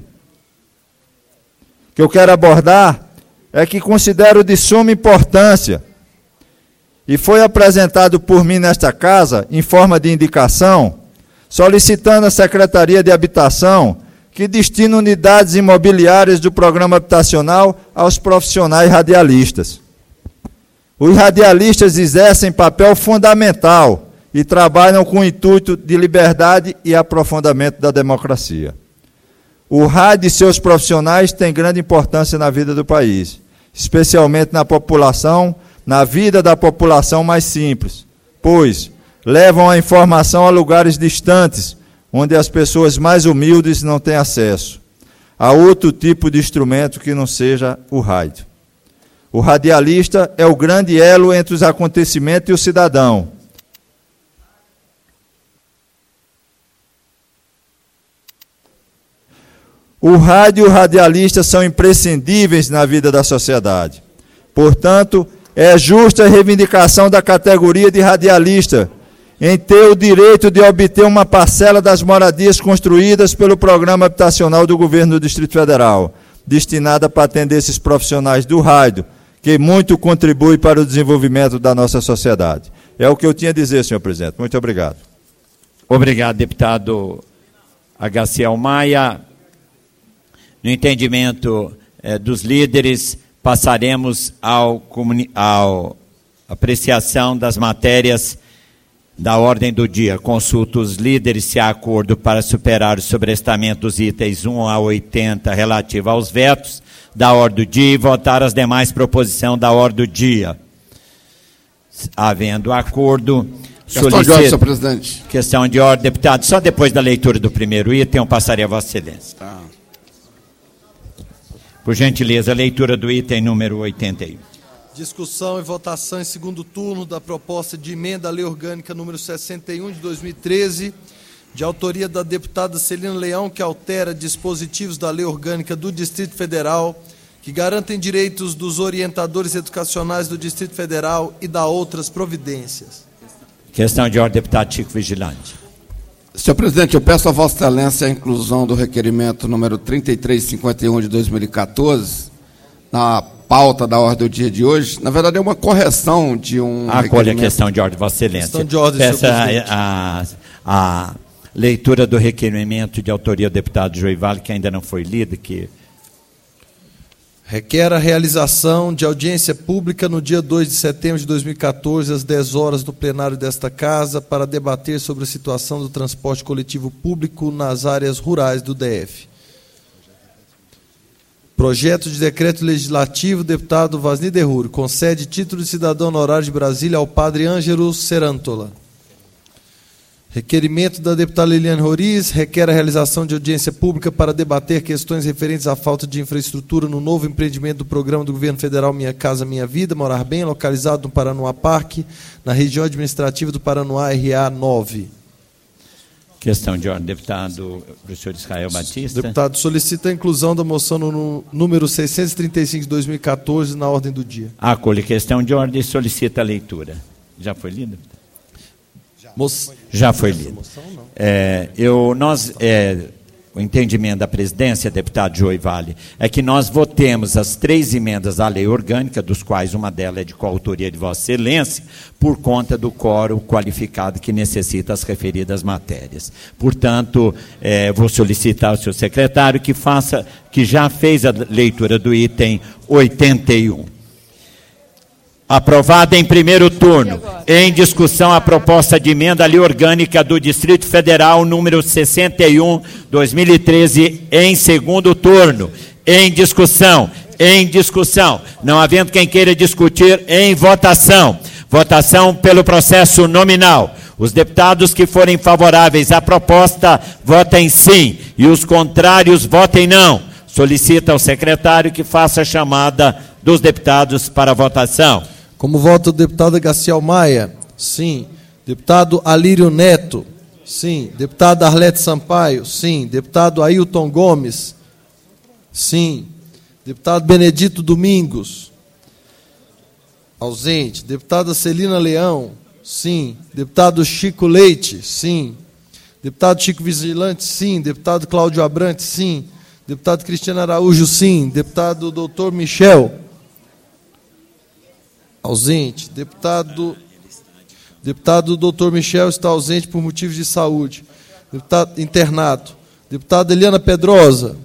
que eu quero abordar é que considero de suma importância e foi apresentado por mim nesta casa, em forma de indicação, solicitando à Secretaria de Habitação que destine unidades imobiliárias do programa habitacional aos profissionais radialistas. Os radialistas exercem papel fundamental e trabalham com o intuito de liberdade e aprofundamento da democracia. O rádio e seus profissionais têm grande importância na vida do país, especialmente na população, na vida da população mais simples, pois levam a informação a lugares distantes, onde as pessoas mais humildes não têm acesso a outro tipo de instrumento que não seja o rádio. O radialista é o grande elo entre os acontecimentos e o cidadão. O rádio e o radialista são imprescindíveis na vida da sociedade. Portanto, é justa a reivindicação da categoria de radialista em ter o direito de obter uma parcela das moradias construídas pelo Programa Habitacional do Governo do Distrito Federal, destinada para atender esses profissionais do rádio, que muito contribui para o desenvolvimento da nossa sociedade. É o que eu tinha a dizer, senhor presidente. Muito obrigado. Obrigado, deputado Agaciel Maia. No entendimento eh, dos líderes, passaremos ao, ao apreciação das matérias da ordem do dia. Consulto os líderes se há acordo para superar o sobrestamento dos itens um a oitenta relativo aos vetos da ordem do dia e votar as demais proposições da ordem do dia. Havendo acordo, questão de ordem, senhor presidente. Questão de ordem, deputado. Só depois da leitura do primeiro item, eu passaria a Vossa Excelência. Tá. Por gentileza, a leitura do item número oitenta e um. Discussão e votação em segundo turno da proposta de emenda à Lei Orgânica número sessenta e um de dois mil e treze, de autoria da deputada Celina Leão, que altera dispositivos da Lei Orgânica do Distrito Federal, que garantem direitos dos orientadores educacionais do Distrito Federal e da outras providências. Questão de ordem, deputado Chico Vigilante. Senhor presidente, eu peço a Vossa Excelência a inclusão do requerimento número trinta e três cinquenta e um de dois mil e quatorze na pauta da ordem do dia de hoje. Na verdade, é uma correção de um Acolhe a questão de ordem, Vossa Excelência. Questão de ordem, Peço senhor a, presidente. a, a leitura do requerimento de autoria do deputado Joivale, que ainda não foi lido, que... Requer a realização de audiência pública no dia dois de setembro de dois mil e quatorze, às dez horas, no plenário desta Casa, para debater sobre a situação do transporte coletivo público nas áreas rurais do D F. Projeto de decreto legislativo, deputado Vasni Derruri, concede título de cidadão honorário de Brasília ao padre Ângelo Serantola. Requerimento da deputada Liliane Roriz, requer a realização de audiência pública para debater questões referentes à falta de infraestrutura no novo empreendimento do programa do Governo Federal Minha Casa Minha Vida, Morar Bem, localizado no Paranoá Parque, na região administrativa do Paranoá R A nove. Questão de ordem, deputado professor Israel Batista. Deputado, solicita a inclusão da moção no número seiscentos e trinta e cinco de dois mil e quatorze na ordem do dia. Acolhe questão de ordem e solicita a leitura. Já foi lida? Moção. Já foi lido. É, eu, nós, é, o entendimento da presidência, deputado Joivale, é que nós votemos as três emendas à lei orgânica, dos quais uma delas é de coautoria de Vossa Excelência, por conta do quórum qualificado que necessita as referidas matérias. Portanto, é, vou solicitar ao senhor secretário que faça, que já fez a leitura do item oitenta e um. Aprovada em primeiro turno. Em discussão a proposta de emenda à lei orgânica do Distrito Federal, número sessenta e um, dois mil e treze, em segundo turno. Em discussão. Em discussão. Não havendo quem queira discutir, em votação. Votação pelo processo nominal. Os deputados que forem favoráveis à proposta, votem sim. E os contrários, votem não. Solicita ao secretário que faça a chamada dos deputados para a votação. Como vota o deputado Gaciel Maia? Sim. Deputado Alírio Neto? Sim. Deputado Arlete Sampaio? Sim. Deputado Ailton Gomes? Sim. Deputado Benedito Domingos? Ausente. Deputada Celina Leão? Sim. Deputado Chico Leite? Sim. Deputado Chico Vigilante? Sim. Deputado Cláudio Abrante? Sim. Deputado Cristiano Araújo? Sim. Deputado doutor Michel? Ausente. Deputado, deputado doutor Michel está ausente por motivos de saúde. Deputado internado. Deputada Eliana Pedrosa.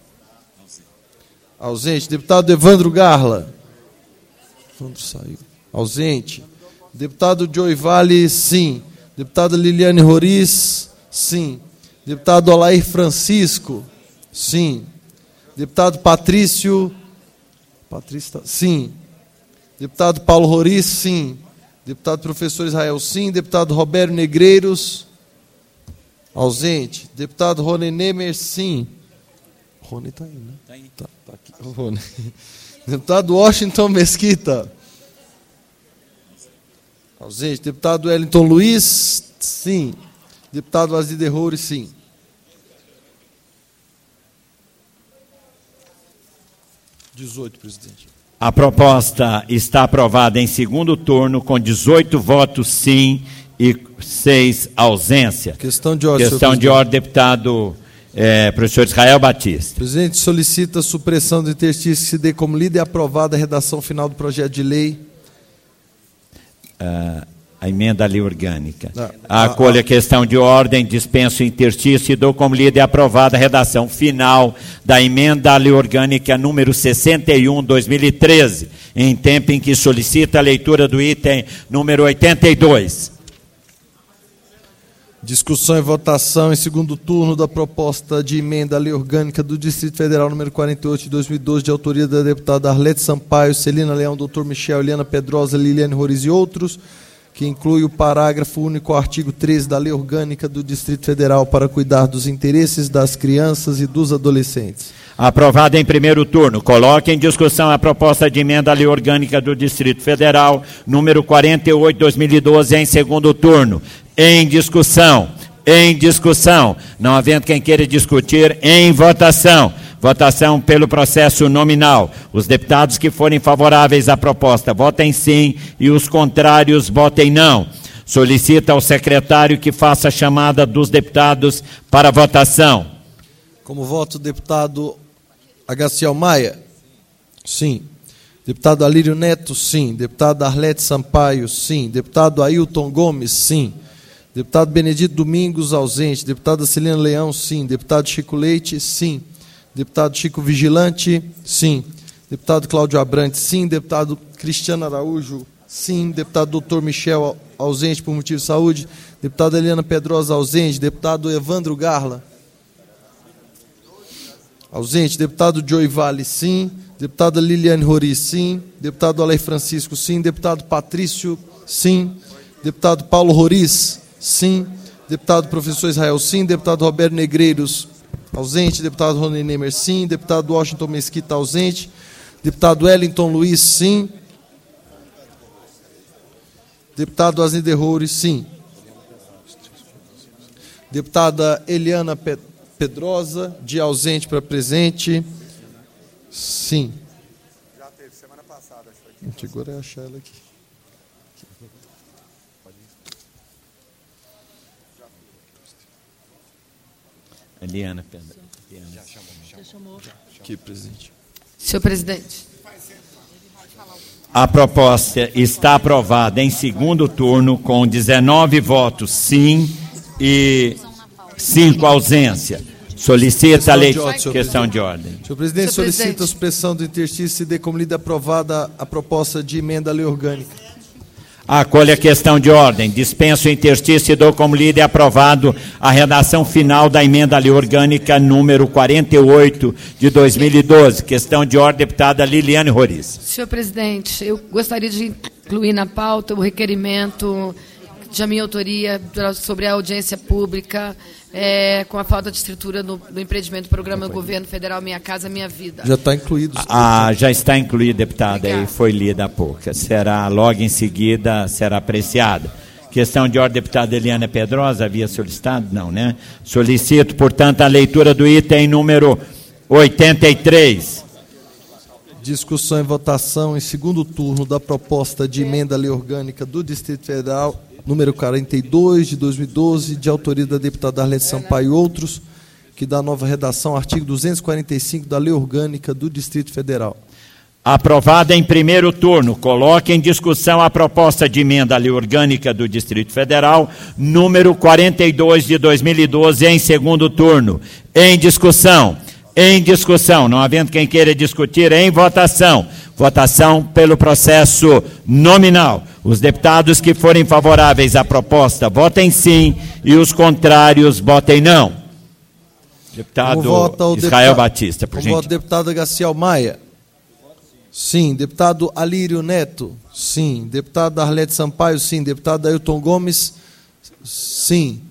Ausente. Deputado Evandro Garla. Evandro saiu. Ausente. Deputado Joivale, sim. Deputada Liliane Roriz, sim. Deputado Olair Francisco, sim. Deputado Patrício, Patrício, sim. Deputado Paulo Roriz, sim. Deputado professor Israel, sim. Deputado Roberto Negreiros, ausente. Deputado Rony Nemer, sim. Rony está aí, né? Está aí. Tá, tá aqui. O Rony. Deputado Washington Mesquita, ausente. Deputado Wellington Luiz, sim. Deputado Vasni Derruri, sim. dezoito, presidente. A proposta está aprovada em segundo turno, com dezoito votos sim e seis ausência. Questão de ordem, Questão de ordem, deputado é, professor Israel Batista. Presidente, solicita a supressão do interstício que se dê como lida e aprovada a redação final do projeto de lei. Uh, a emenda à lei orgânica. Ah, Acolha ah, a questão de ordem, dispenso o interstício e dou como lida e aprovada a redação final da emenda à lei orgânica número sessenta e um, dois mil e treze, em tempo em que solicita a leitura do item número oitenta e dois. Discussão e votação em segundo turno da proposta de emenda à lei orgânica do Distrito Federal número quarenta e oito de dois mil e doze, de autoria da deputada Arlete Sampaio, Celina Leão, doutor Michel, Eliana Pedrosa, Liliane Roriz e outros, que inclui o parágrafo único ao artigo treze da lei orgânica do Distrito Federal para cuidar dos interesses das crianças e dos adolescentes. Aprovada em primeiro turno. Coloque em discussão a proposta de emenda à lei orgânica do Distrito Federal, número quarenta e oito, dois mil e doze, em segundo turno. Em discussão. Em discussão. Não havendo quem queira discutir, em votação. Votação pelo processo nominal. Os deputados que forem favoráveis à proposta, votem sim, e os contrários, votem não. Solicita ao secretário que faça a chamada dos deputados para votação. Como voto, deputado Agaciel Maia? Sim. Deputado Alírio Neto? Sim. Deputado Arlete Sampaio? Sim. Deputado Ailton Gomes? Sim. Deputado Benedito Domingos, ausente. Deputada Celina Leão? Sim. Deputado Chico Leite? Sim. Deputado Chico Vigilante? Sim. Deputado Cláudio Abrantes? Sim. Deputado Cristiano Araújo? Sim. Deputado doutor Michel, ausente por motivo de saúde. Deputada Eliana Pedrosa, ausente. Deputado Evandro Garla? Ausente. Deputado Joey Vale, sim. Deputada Liliane Rori, sim. Deputado Alei Francisco, sim. Deputado Patrício, sim. Deputado Paulo Roriz, sim. Deputado Professor Israel, sim. Deputado Roberto Negreiros, ausente. Deputado Rony Nemer, sim. Deputado Washington Mesquita, ausente. Deputado Wellington Luiz, sim. Deputado Azinder Rouri, sim. Deputada Eliana Pedrosa, Pedrosa, de ausente para presente. Sim. Já teve, semana passada. Agora é achar ela aqui. Eliana Pedrosa. Já chamou. Aqui, presidente. Senhor presidente. A proposta está aprovada em segundo turno com dezenove votos sim e cinco ausência. Solicita a lei. Questão de ordem. Senhor presidente, solicita a supressão do interstício e dê como lida aprovada a proposta de emenda à lei orgânica. Acolha a questão de ordem. Dispenso o interstício e dou como lida aprovado a redação final da emenda à lei orgânica número quarenta e oito de dois mil e doze. Questão de ordem, deputada Liliane Roriz. Senhor presidente, eu gostaria de incluir na pauta o requerimento de minha autoria sobre a audiência pública é, com a falta de estrutura no, no empreendimento do programa do governo federal Minha Casa Minha Vida. Já está incluído. Ah, já está incluído, deputada, e foi lida há pouco. Será, logo em seguida, será apreciada. Questão de ordem, deputada Eliana Pedrosa, havia solicitado? Não, né? Solicito, portanto, a leitura do item número oitenta e três. Discussão e votação em segundo turno da proposta de emenda à lei orgânica do Distrito Federal, número quarenta e dois, de dois mil e doze, de autoria da deputada Arlete Sampaio e outros, que dá nova redação, artigo duzentos e quarenta e cinco da Lei Orgânica do Distrito Federal. Aprovada em primeiro turno. Coloque em discussão a proposta de emenda à Lei Orgânica do Distrito Federal, número quarenta e dois, de dois mil e doze, em segundo turno. Em discussão. Em discussão. Não havendo quem queira discutir, em votação. Votação pelo processo nominal. Os deputados que forem favoráveis à proposta, votem sim, e os contrários, votem não. Deputado Israel deputado, Batista, por gentileza. Voto deputado Agaciel Maia. Sim. Deputado Alírio Neto. Sim. Deputado Arlete Sampaio. Sim. Deputado Ailton Gomes. Sim.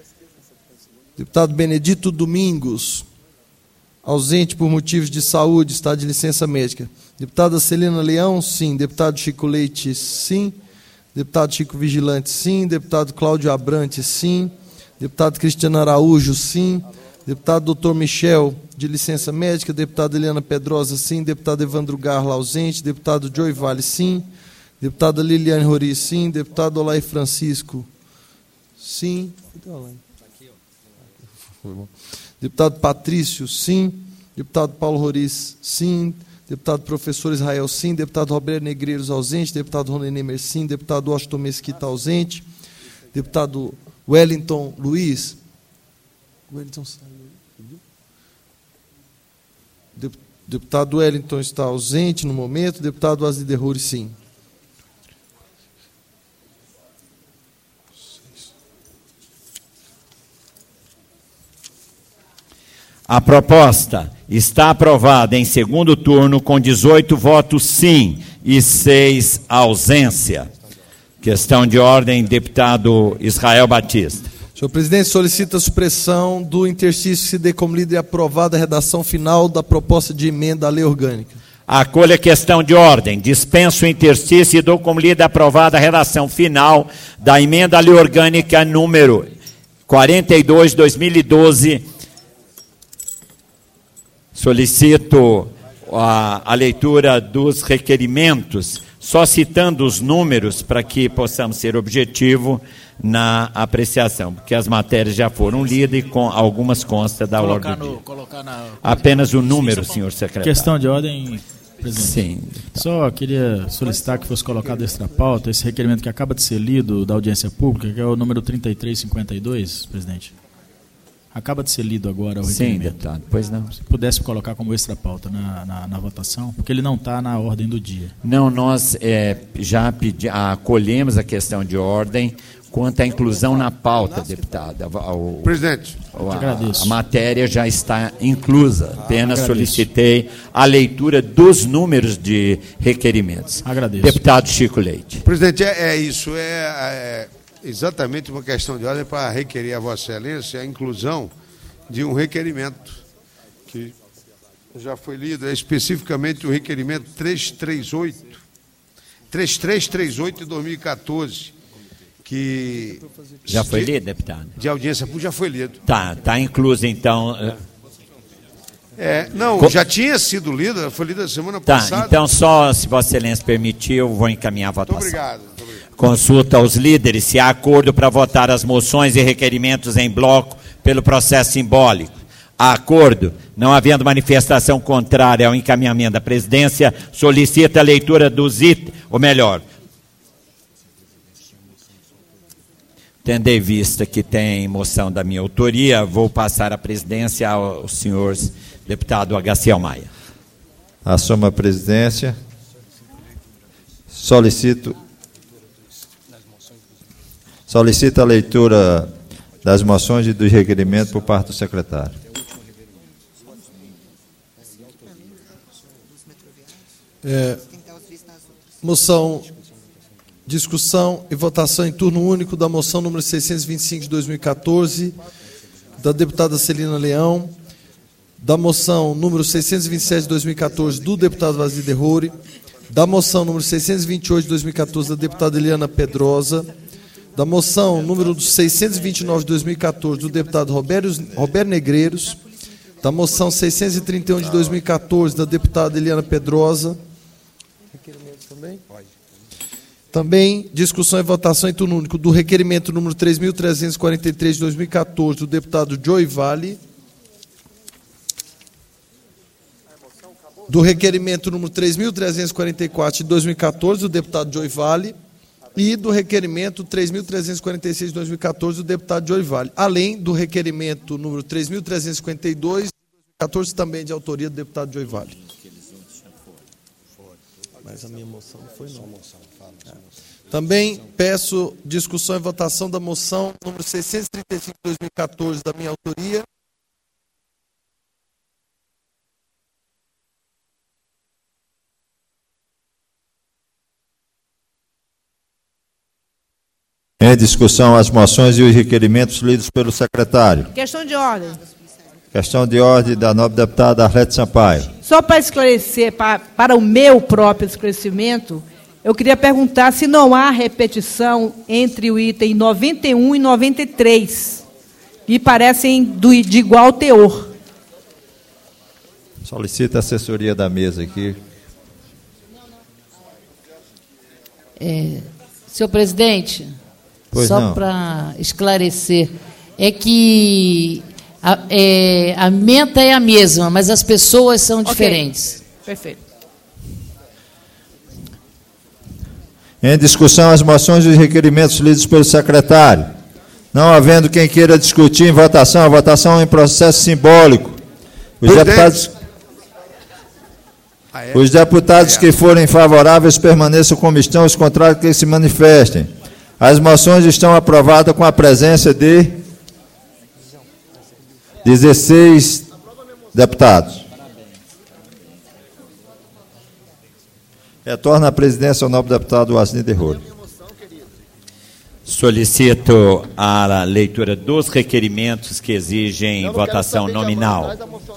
Deputado Benedito Domingos. Ausente por motivos de saúde, está de licença médica. Deputada Celina Leão, sim. Deputado Chico Leite, sim. Deputado Chico Vigilante, sim. Deputado Cláudio Abrantes, sim. Deputado Cristiano Araújo, sim. Deputado doutor Michel, de licença médica. Deputada Eliana Pedrosa, sim. Deputado Evandro Garla, ausente. Deputado Joey Vale, sim. Deputada Liliane Rori, sim. Deputado Olay Francisco, sim. Deputado Patrício, sim. Deputado Paulo Roriz, sim. Deputado Professor Israel, sim. Deputado Roberto Negreiros, ausente. Deputado Rony Nemer, sim. Deputado Washington Mesquita, ausente. Deputado Wellington Luiz. Wellington Deputado Wellington está ausente no momento. Deputado Azider Rouri, sim. A proposta está aprovada em segundo turno com dezoito votos sim e seis ausência. Questão de ordem, deputado Israel Batista. Senhor presidente, solicita a supressão do interstício se dê como lida e aprovada a redação final da proposta de emenda à lei orgânica. Acolha a questão de ordem. Dispenso o interstício e dou como lida aprovada a redação final da emenda à lei orgânica número quarenta e dois, dois mil e doze. Solicito a, a leitura dos requerimentos Só citando os números para que possamos ser objetivo na apreciação, porque as matérias já foram lidas e com, algumas constam da colocar ordem do no, dia. colocar na... Apenas o número, sim, senhor secretário. Questão de ordem, presidente. Sim. Só queria solicitar que fosse colocado extra pauta esse requerimento que acaba de ser lido da audiência pública, que é o número trinta e três cinquenta e dois, presidente. Acaba de ser lido agora o requerimento. Sim, deputado, pois não. Se pudesse colocar como extra pauta na, na, na votação, porque ele não está na ordem do dia. Não, nós é, já pedi, acolhemos a questão de ordem quanto à inclusão na pauta, deputada. O, Presidente, o, a, a matéria já está inclusa. Apenas solicitei a leitura dos números de requerimentos. Agradeço. Deputado Chico Leite. Presidente, é, é isso. É, é exatamente uma questão de ordem para requerer a Vossa Excelência a inclusão de um requerimento que já foi lido, é especificamente o requerimento trezentos e trinta e oito, três três três oito de dois mil e quatorze, que... Já foi lido, deputado? De audiência pública já foi lido. Tá, está incluso, então... É, não, Co... já tinha sido lido, foi lido a semana tá, passada. Então, só se Vossa Excelência permitir, eu vou encaminhar a votação. Muito obrigado. Muito obrigado. Consulta aos líderes se há acordo para votar as moções e requerimentos em bloco pelo processo simbólico. Há acordo? Não havendo manifestação contrária ao encaminhamento da presidência, solicita a leitura dos itens, ou melhor, tendo em vista que tem moção da minha autoria, vou passar a presidência ao senhor deputado Agaciel Maia. Assumo a presidência. Solicito... Solicita a leitura das moções e dos requerimentos por parte do secretário. É, moção, discussão e votação em turno único da moção número seiscentos e vinte e cinco de dois mil e quatorze, da deputada Celina Leão, da moção número seiscentos e vinte e sete de dois mil e quatorze do deputado Vazir de Roure, da moção número seiscentos e vinte e oito de dois mil e quatorze da deputada Eliana Pedrosa, da moção número seiscentos e vinte e nove de dois mil e quatorze do deputado Roberto, Roberto Negreiros, da moção seiscentos e trinta e um de dois mil e quatorze da deputada Eliana Pedrosa. Também? Também discussão e votação em turno único do requerimento número três mil trezentos e quarenta e três de dois mil e quatorze do deputado Joey Vale, do requerimento número três mil trezentos e quarenta e quatro de dois mil e quatorze do deputado Joey Vale, e do requerimento três mil trezentos e quarenta e seis de dois mil e quatorze do deputado Joey Vale, além do requerimento número três mil trezentos e cinquenta e dois de dois mil e quatorze, também de autoria do deputado Joey Vale. Mas a minha moção não foi não. Também peço discussão e votação da moção número seiscentos e trinta e cinco de dois mil e quatorze, da minha autoria. Em discussão as moções e os requerimentos lidos pelo secretário. Questão de ordem. Questão de ordem da nobre deputada Arlete Sampaio. Só para esclarecer, para, para o meu próprio esclarecimento, eu queria perguntar se não há repetição entre o item noventa e um e noventa e três. Me parecem do, de igual teor. Solicita a assessoria da mesa aqui. É, senhor presidente, pois só para esclarecer, é que a, é, a menta é a mesma, mas as pessoas são okay. diferentes. Perfeito. Em discussão as moções e os requerimentos lidos pelo secretário. Não havendo quem queira discutir em votação, a votação em processo simbólico. Os Presidente. deputados, ah, é? os deputados é. que forem favoráveis permaneçam como estão, os contrários que se manifestem. As moções estão aprovadas com a presença de dezesseis deputados. Retorna à presidência o nobre deputado Vazir de Roure. Solicito a leitura dos requerimentos que exigem votação nominal.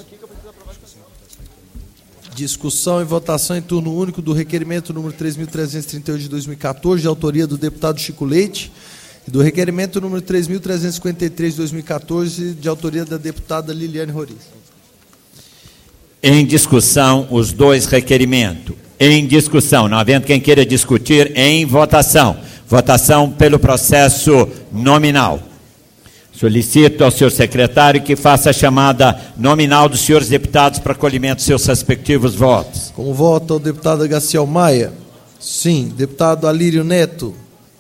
Discussão e votação em turno único do requerimento número três mil trezentos e trinta e oito de dois mil e quatorze, de autoria do deputado Chico Leite, e do requerimento número três mil trezentos e cinquenta e três de dois mil e quatorze, de autoria da deputada Liliane Roriz. Em discussão, os dois requerimentos. Em discussão. Não havendo quem queira discutir, em votação. Votação pelo processo nominal. Solicito ao senhor secretário que faça a chamada nominal dos senhores deputados para acolhimento dos seus respectivos votos. Com voto ao deputado Gaciel Maia. Sim. Deputado Alírio Neto.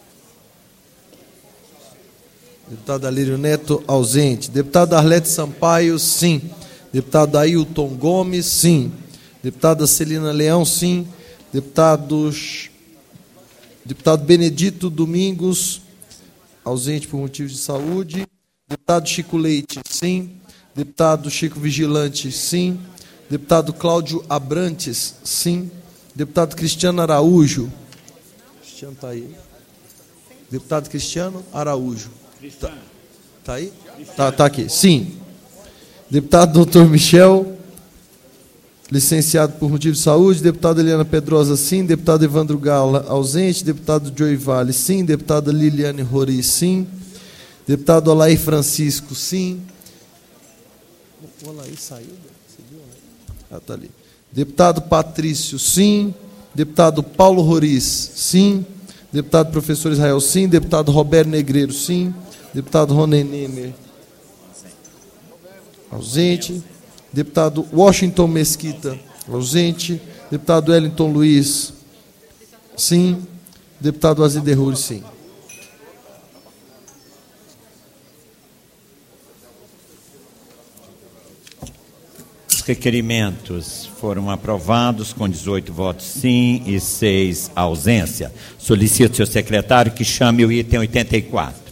Deputado Alírio Neto, ausente. Deputado Arlete Sampaio, sim. Deputado Ailton Gomes, sim. Deputada Celina Leão, sim. Deputados, deputado Benedito Domingos, ausente por motivos de saúde. Deputado Chico Leite, sim. Deputado Chico Vigilante, sim. Deputado Cláudio Abrantes, sim. Deputado Cristiano Araújo. Cristiano está aí. Deputado Cristiano Araújo. Está tá aí? Está tá aqui. Sim. Deputado doutor Michel, licenciado por motivo de saúde. Deputada Eliana Pedrosa, sim. Deputado Evandro Gala, ausente. Deputado Joey Vale, sim. Deputada Liliane Rori, sim. Deputado Olair Francisco, sim. O Olair saiu? Você viu? Ah, está ali. Deputado Patrício, sim. Deputado Paulo Roriz, sim. Deputado Professor Israel, sim. Deputado Roberto Negreiro, sim. Deputado Ronen Nemer, ausente. Deputado Washington Mesquita, ausente. Deputado Wellington Luiz, sim. Deputado Aziderruri, sim. Os requerimentos foram aprovados com dezoito votos sim e seis ausência. Solicito ao senhor secretário que chame o item oitenta e quatro.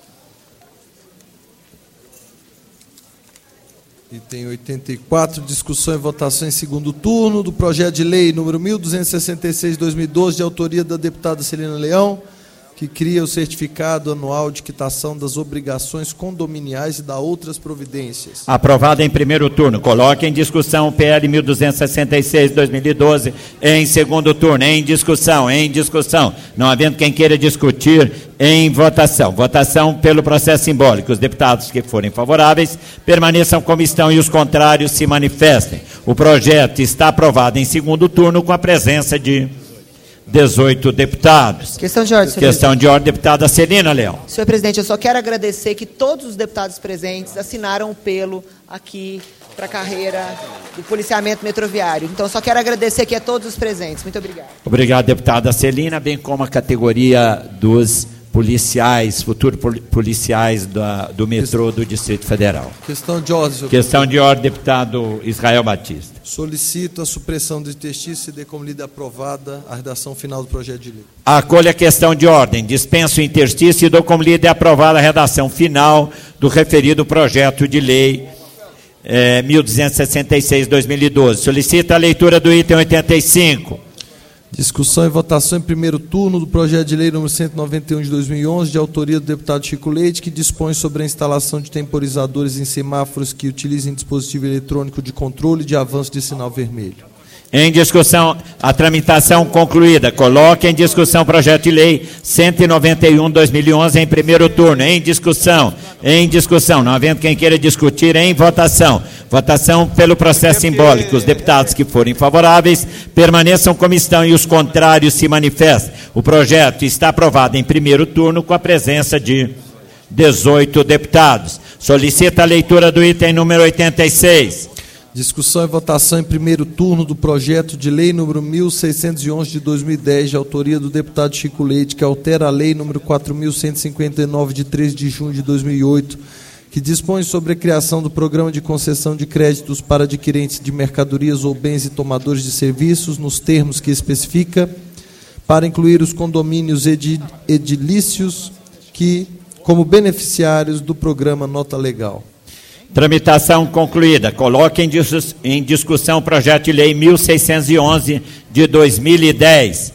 Item oitenta e quatro, discussão e votação em segundo turno do projeto de lei número mil duzentos e sessenta e seis de dois mil e doze, de autoria da deputada Celina Leão, que cria o certificado anual de quitação das obrigações condominiais e da outras providências. Aprovado em primeiro turno. Coloque em discussão o P L mil duzentos e sessenta e seis de dois mil e doze em segundo turno. Em discussão, em discussão. Não havendo quem queira discutir, em votação. Votação pelo processo simbólico. Os deputados que forem favoráveis permaneçam como estão e os contrários se manifestem. O projeto está aprovado em segundo turno com a presença de dezoito deputados. Questão de ordem, senhor Questão presidente. de ordem, deputada Celina Leão. Senhor presidente, eu só quero agradecer que todos os deputados presentes assinaram o pelo aqui para a carreira do policiamento metroviário. Então, só quero agradecer aqui a todos os presentes. Muito obrigado. Obrigado, deputada Celina, bem como a categoria dos policiais, futuros policiais da, do metrô do Distrito Federal. Questão de ordem, senhor Questão de ordem, deputado Israel Batista. Solicito a supressão do interstício e dê como lida aprovada a redação final do projeto de lei. Acolha a questão de ordem. Dispenso o interstício e dou como lida aprovada a redação final do referido projeto de lei eh, mil duzentos e sessenta e seis de dois mil e doze. Solicito a leitura do item oitenta e cinco. Discussão e votação em primeiro turno do projeto de lei número cento e noventa e um de dois mil e onze, de autoria do deputado Chico Leite, que dispõe sobre a instalação de temporizadores em semáforos que utilizem dispositivo eletrônico de controle de avanço de sinal vermelho. Em discussão, a tramitação concluída. Coloque em discussão o projeto de lei cento e noventa e um de dois mil e onze em primeiro turno. Em discussão, em discussão. Não havendo quem queira discutir, em votação. Votação pelo processo simbólico. Os deputados que forem favoráveis permaneçam como estão e os contrários se manifestem. O projeto está aprovado em primeiro turno com a presença de dezoito deputados. Solicita a leitura do item número oitenta e seis. Discussão e votação em primeiro turno do projeto de lei número mil seiscentos e onze de dois mil e dez, de autoria do deputado Chico Leite, que altera a lei número quatro mil cento e cinquenta e nove de treze de junho de dois mil e oito, que dispõe sobre a criação do programa de concessão de créditos para adquirentes de mercadorias ou bens e tomadores de serviços, nos termos que especifica, para incluir os condomínios edilícios que, como beneficiários do programa Nota Legal. Tramitação concluída. Coloque em, dis em discussão o projeto de lei mil seiscentos e onze de dois mil e dez.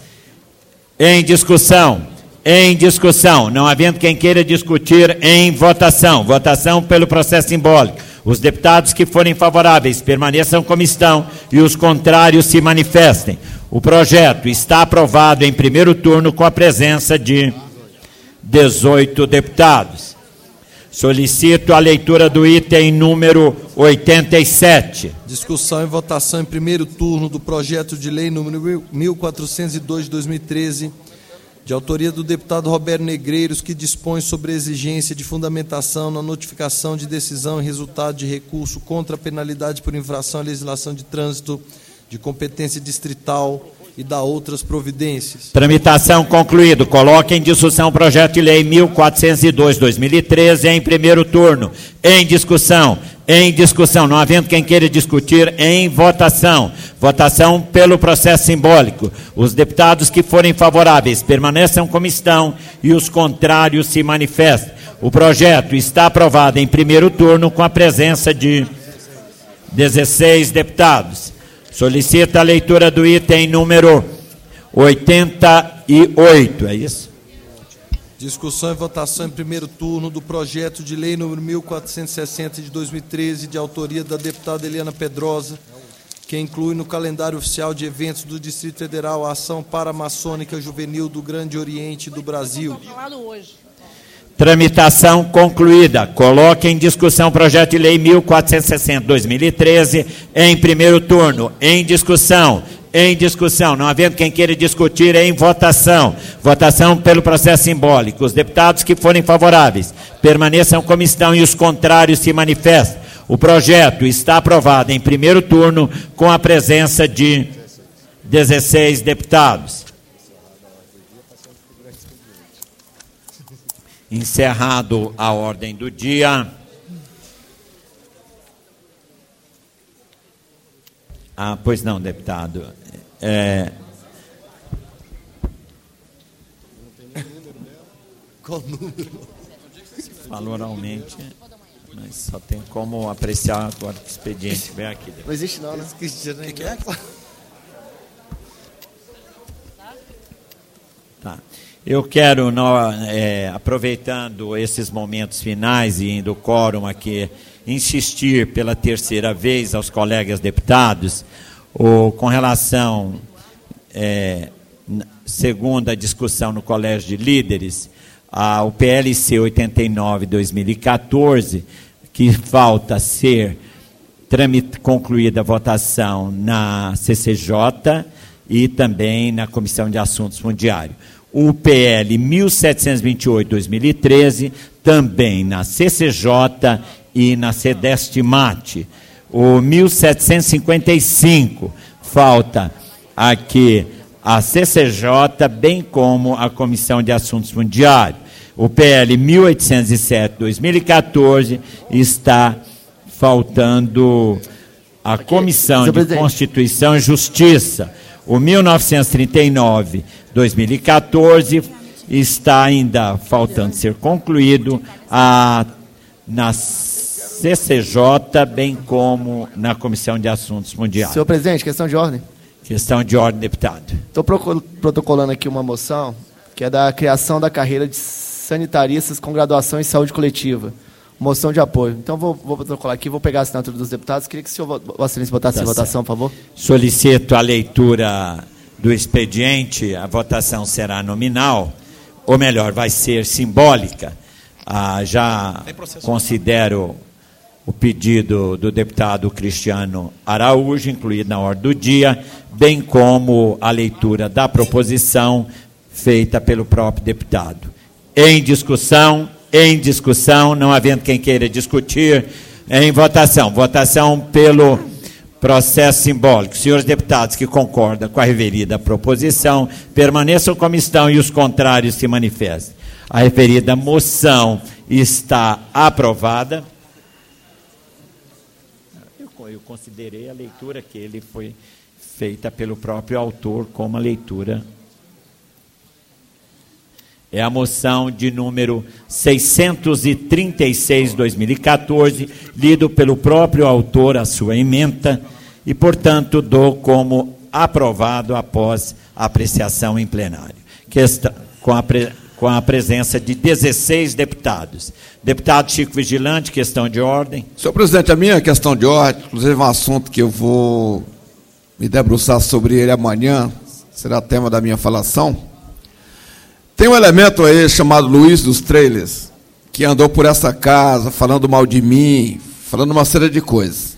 Em discussão. Em discussão. Não havendo quem queira discutir, em votação. Votação pelo processo simbólico. Os deputados que forem favoráveis permaneçam como estão e os contrários se manifestem. O projeto está aprovado em primeiro turno com a presença de dezoito deputados. Solicito a leitura do item número oitenta e sete. Discussão e votação em primeiro turno do projeto de lei número mil quatrocentos e dois de dois mil e treze, de autoria do deputado Roberto Negreiros, que dispõe sobre a exigência de fundamentação na notificação de decisão e resultado de recurso contra a penalidade por infração à legislação de trânsito de competência distrital e da outras providências. Tramitação concluído. Coloque em discussão o projeto de lei mil quatrocentos e dois de dois mil e treze em primeiro turno. Em discussão. Em discussão. Não havendo quem queira discutir, em votação. Votação pelo processo simbólico. Os deputados que forem favoráveis permaneçam como estão e os contrários se manifestem. O projeto está aprovado em primeiro turno com a presença de dezesseis deputados. Solicito a leitura do item número oitenta e oito, é isso? Discussão e votação em primeiro turno do projeto de lei número mil quatrocentos e sessenta de dois mil e treze, de autoria da deputada Eliana Pedrosa, que inclui no calendário oficial de eventos do Distrito Federal a Ação Paramaçônica Juvenil do Grande Oriente do Brasil. Tramitação concluída. Coloque em discussão o projeto de lei mil quatrocentos e sessenta de dois mil e treze em primeiro turno. Em discussão. Em discussão. Não havendo quem queira discutir, em votação. Votação pelo processo simbólico. Os deputados que forem favoráveis permaneçam como estão e os contrários se manifestem. O projeto está aprovado em primeiro turno com a presença de dezesseis deputados. Encerrado a ordem do dia. Ah, pois não, deputado. É... Qual número? Falou oralmente, mas só tem como apreciar agora que o expediente vem aqui. Não existe não, né? O que, que é? Tá. Eu quero, é, aproveitando esses momentos finais e indo quórum aqui, insistir pela terceira vez aos colegas deputados, ou, com relação, é, segundo a discussão no Colégio de Líderes, ao P L C oitenta e nove de dois mil e quatorze, que falta ser tramit, concluída a votação na C C J e também na Comissão de Assuntos Fundiários. O P L mil setecentos e vinte e oito de dois mil e treze, também na C C J e na Cedestimate. O mil setecentos e cinquenta e cinco, falta aqui a C C J, bem como a Comissão de Assuntos Fundiários. O P L mil oitocentos e sete de dois mil e quatorze está faltando a Comissão de Constituição e Justiça. O mil novecentos e trinta e nove de dois mil e quatorze está ainda faltando ser concluído a, na C C J, bem como na Comissão de Assuntos Mundiais. Senhor presidente, questão de ordem. Questão de ordem, deputado. Estou protocolando aqui uma moção que é da criação da carreira de sanitaristas com graduação em saúde coletiva. Moção de apoio. Então, vou, vou protocolar aqui, vou pegar a assinatura dos deputados. Queria que o senhor, Vossa Excelência, botasse em votação, por favor. Solicito a leitura do expediente. A votação será nominal, ou melhor, vai ser simbólica. Ah, já considero o pedido do deputado Cristiano Araújo, incluído na ordem do dia, bem como a leitura da proposição feita pelo próprio deputado. Em discussão... Em discussão, não havendo quem queira discutir, em votação. Votação pelo processo simbólico. Senhores deputados que concordam com a referida proposição, permaneçam como estão e os contrários se manifestem. A referida moção está aprovada. Eu, eu considerei a leitura que ele foi feita pelo próprio autor como a leitura. É a moção de número seiscentos e trinta e seis de dois mil e quatorze, lido pelo próprio autor a sua ementa, e, portanto, dou como aprovado após a apreciação em plenário. Questão, com, a pre, com a presença de dezesseis deputados. Deputado Chico Vigilante, questão de ordem. Senhor presidente, a minha questão de ordem, inclusive é um assunto que eu vou me debruçar sobre ele amanhã, será tema da minha falação. Tem um elemento aí chamado Luiz dos Trailers, que andou por essa casa falando mal de mim, falando uma série de coisas.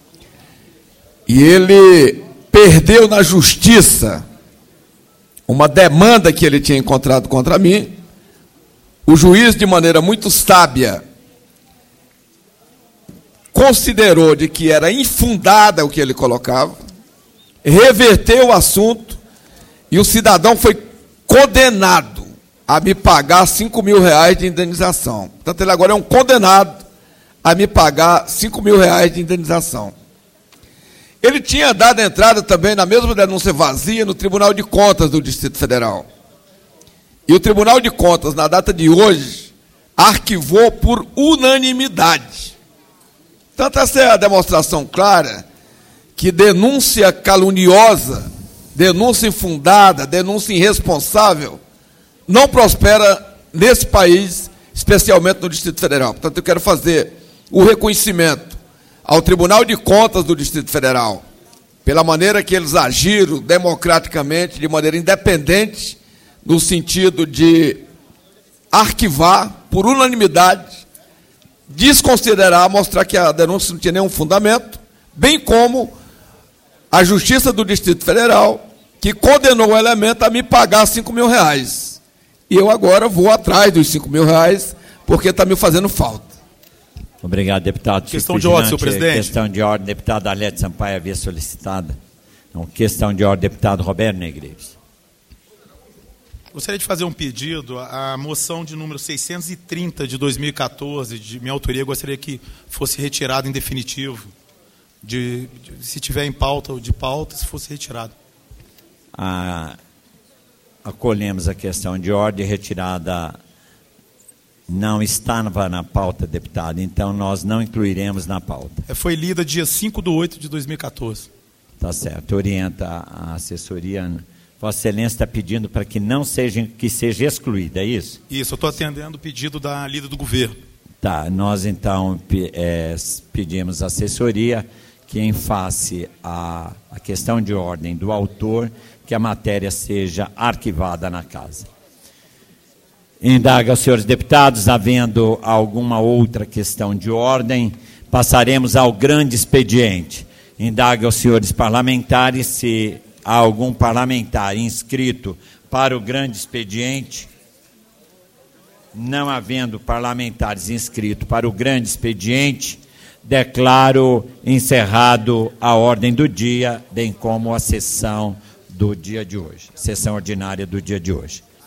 E ele perdeu na justiça uma demanda que ele tinha encontrado contra mim. O juiz, de maneira muito sábia, considerou de que era infundada o que ele colocava, reverteu o assunto e o cidadão foi condenado a me pagar cinco mil reais de indenização. Portanto, ele agora é um condenado a me pagar cinco mil reais de indenização. Ele tinha dado entrada também na mesma denúncia vazia no Tribunal de Contas do Distrito Federal. E o Tribunal de Contas, na data de hoje, arquivou por unanimidade. Portanto, essa é a demonstração clara que denúncia caluniosa, denúncia infundada, denúncia irresponsável, não prospera nesse país, especialmente no Distrito Federal. Portanto, eu quero fazer o reconhecimento ao Tribunal de Contas do Distrito Federal, pela maneira que eles agiram democraticamente, de maneira independente, no sentido de arquivar, por unanimidade, desconsiderar, mostrar que a denúncia não tinha nenhum fundamento, bem como a Justiça do Distrito Federal, que condenou o elemento a me pagar cinco mil reais. E eu agora vou atrás dos cinco mil reais, porque está me fazendo falta. Obrigado, deputado. Questão de ordem, senhor presidente. Questão de ordem, deputado Arlete Sampaio havia solicitada. Então, questão de ordem, deputado Roberto Negreiros. Gostaria de fazer um pedido. A moção de número seiscentos e trinta de dois mil e quatorze, de minha autoria, gostaria que fosse retirada em definitivo. De, de, se tiver em pauta ou de pauta, se fosse retirado. Ah, acolhemos a questão de ordem retirada. Não estava na pauta, deputado, então nós não incluiremos na pauta. Foi lida dia cinco de oito de dois mil e quatorze. Tá certo, orienta a assessoria. Vossa Excelência está pedindo para que não seja, que seja excluída, é isso? Isso, eu estou atendendo o pedido da lida do governo. Tá, nós então é, pedimos à assessoria que, em face à, à questão de ordem do autor, que a matéria seja arquivada na casa. Indaga aos senhores deputados, havendo alguma outra questão de ordem, passaremos ao grande expediente. Indaga aos senhores parlamentares se há algum parlamentar inscrito para o grande expediente. Não havendo parlamentares inscritos para o grande expediente, declaro encerrado a ordem do dia, bem como a sessão do dia de hoje, sessão ordinária do dia de hoje.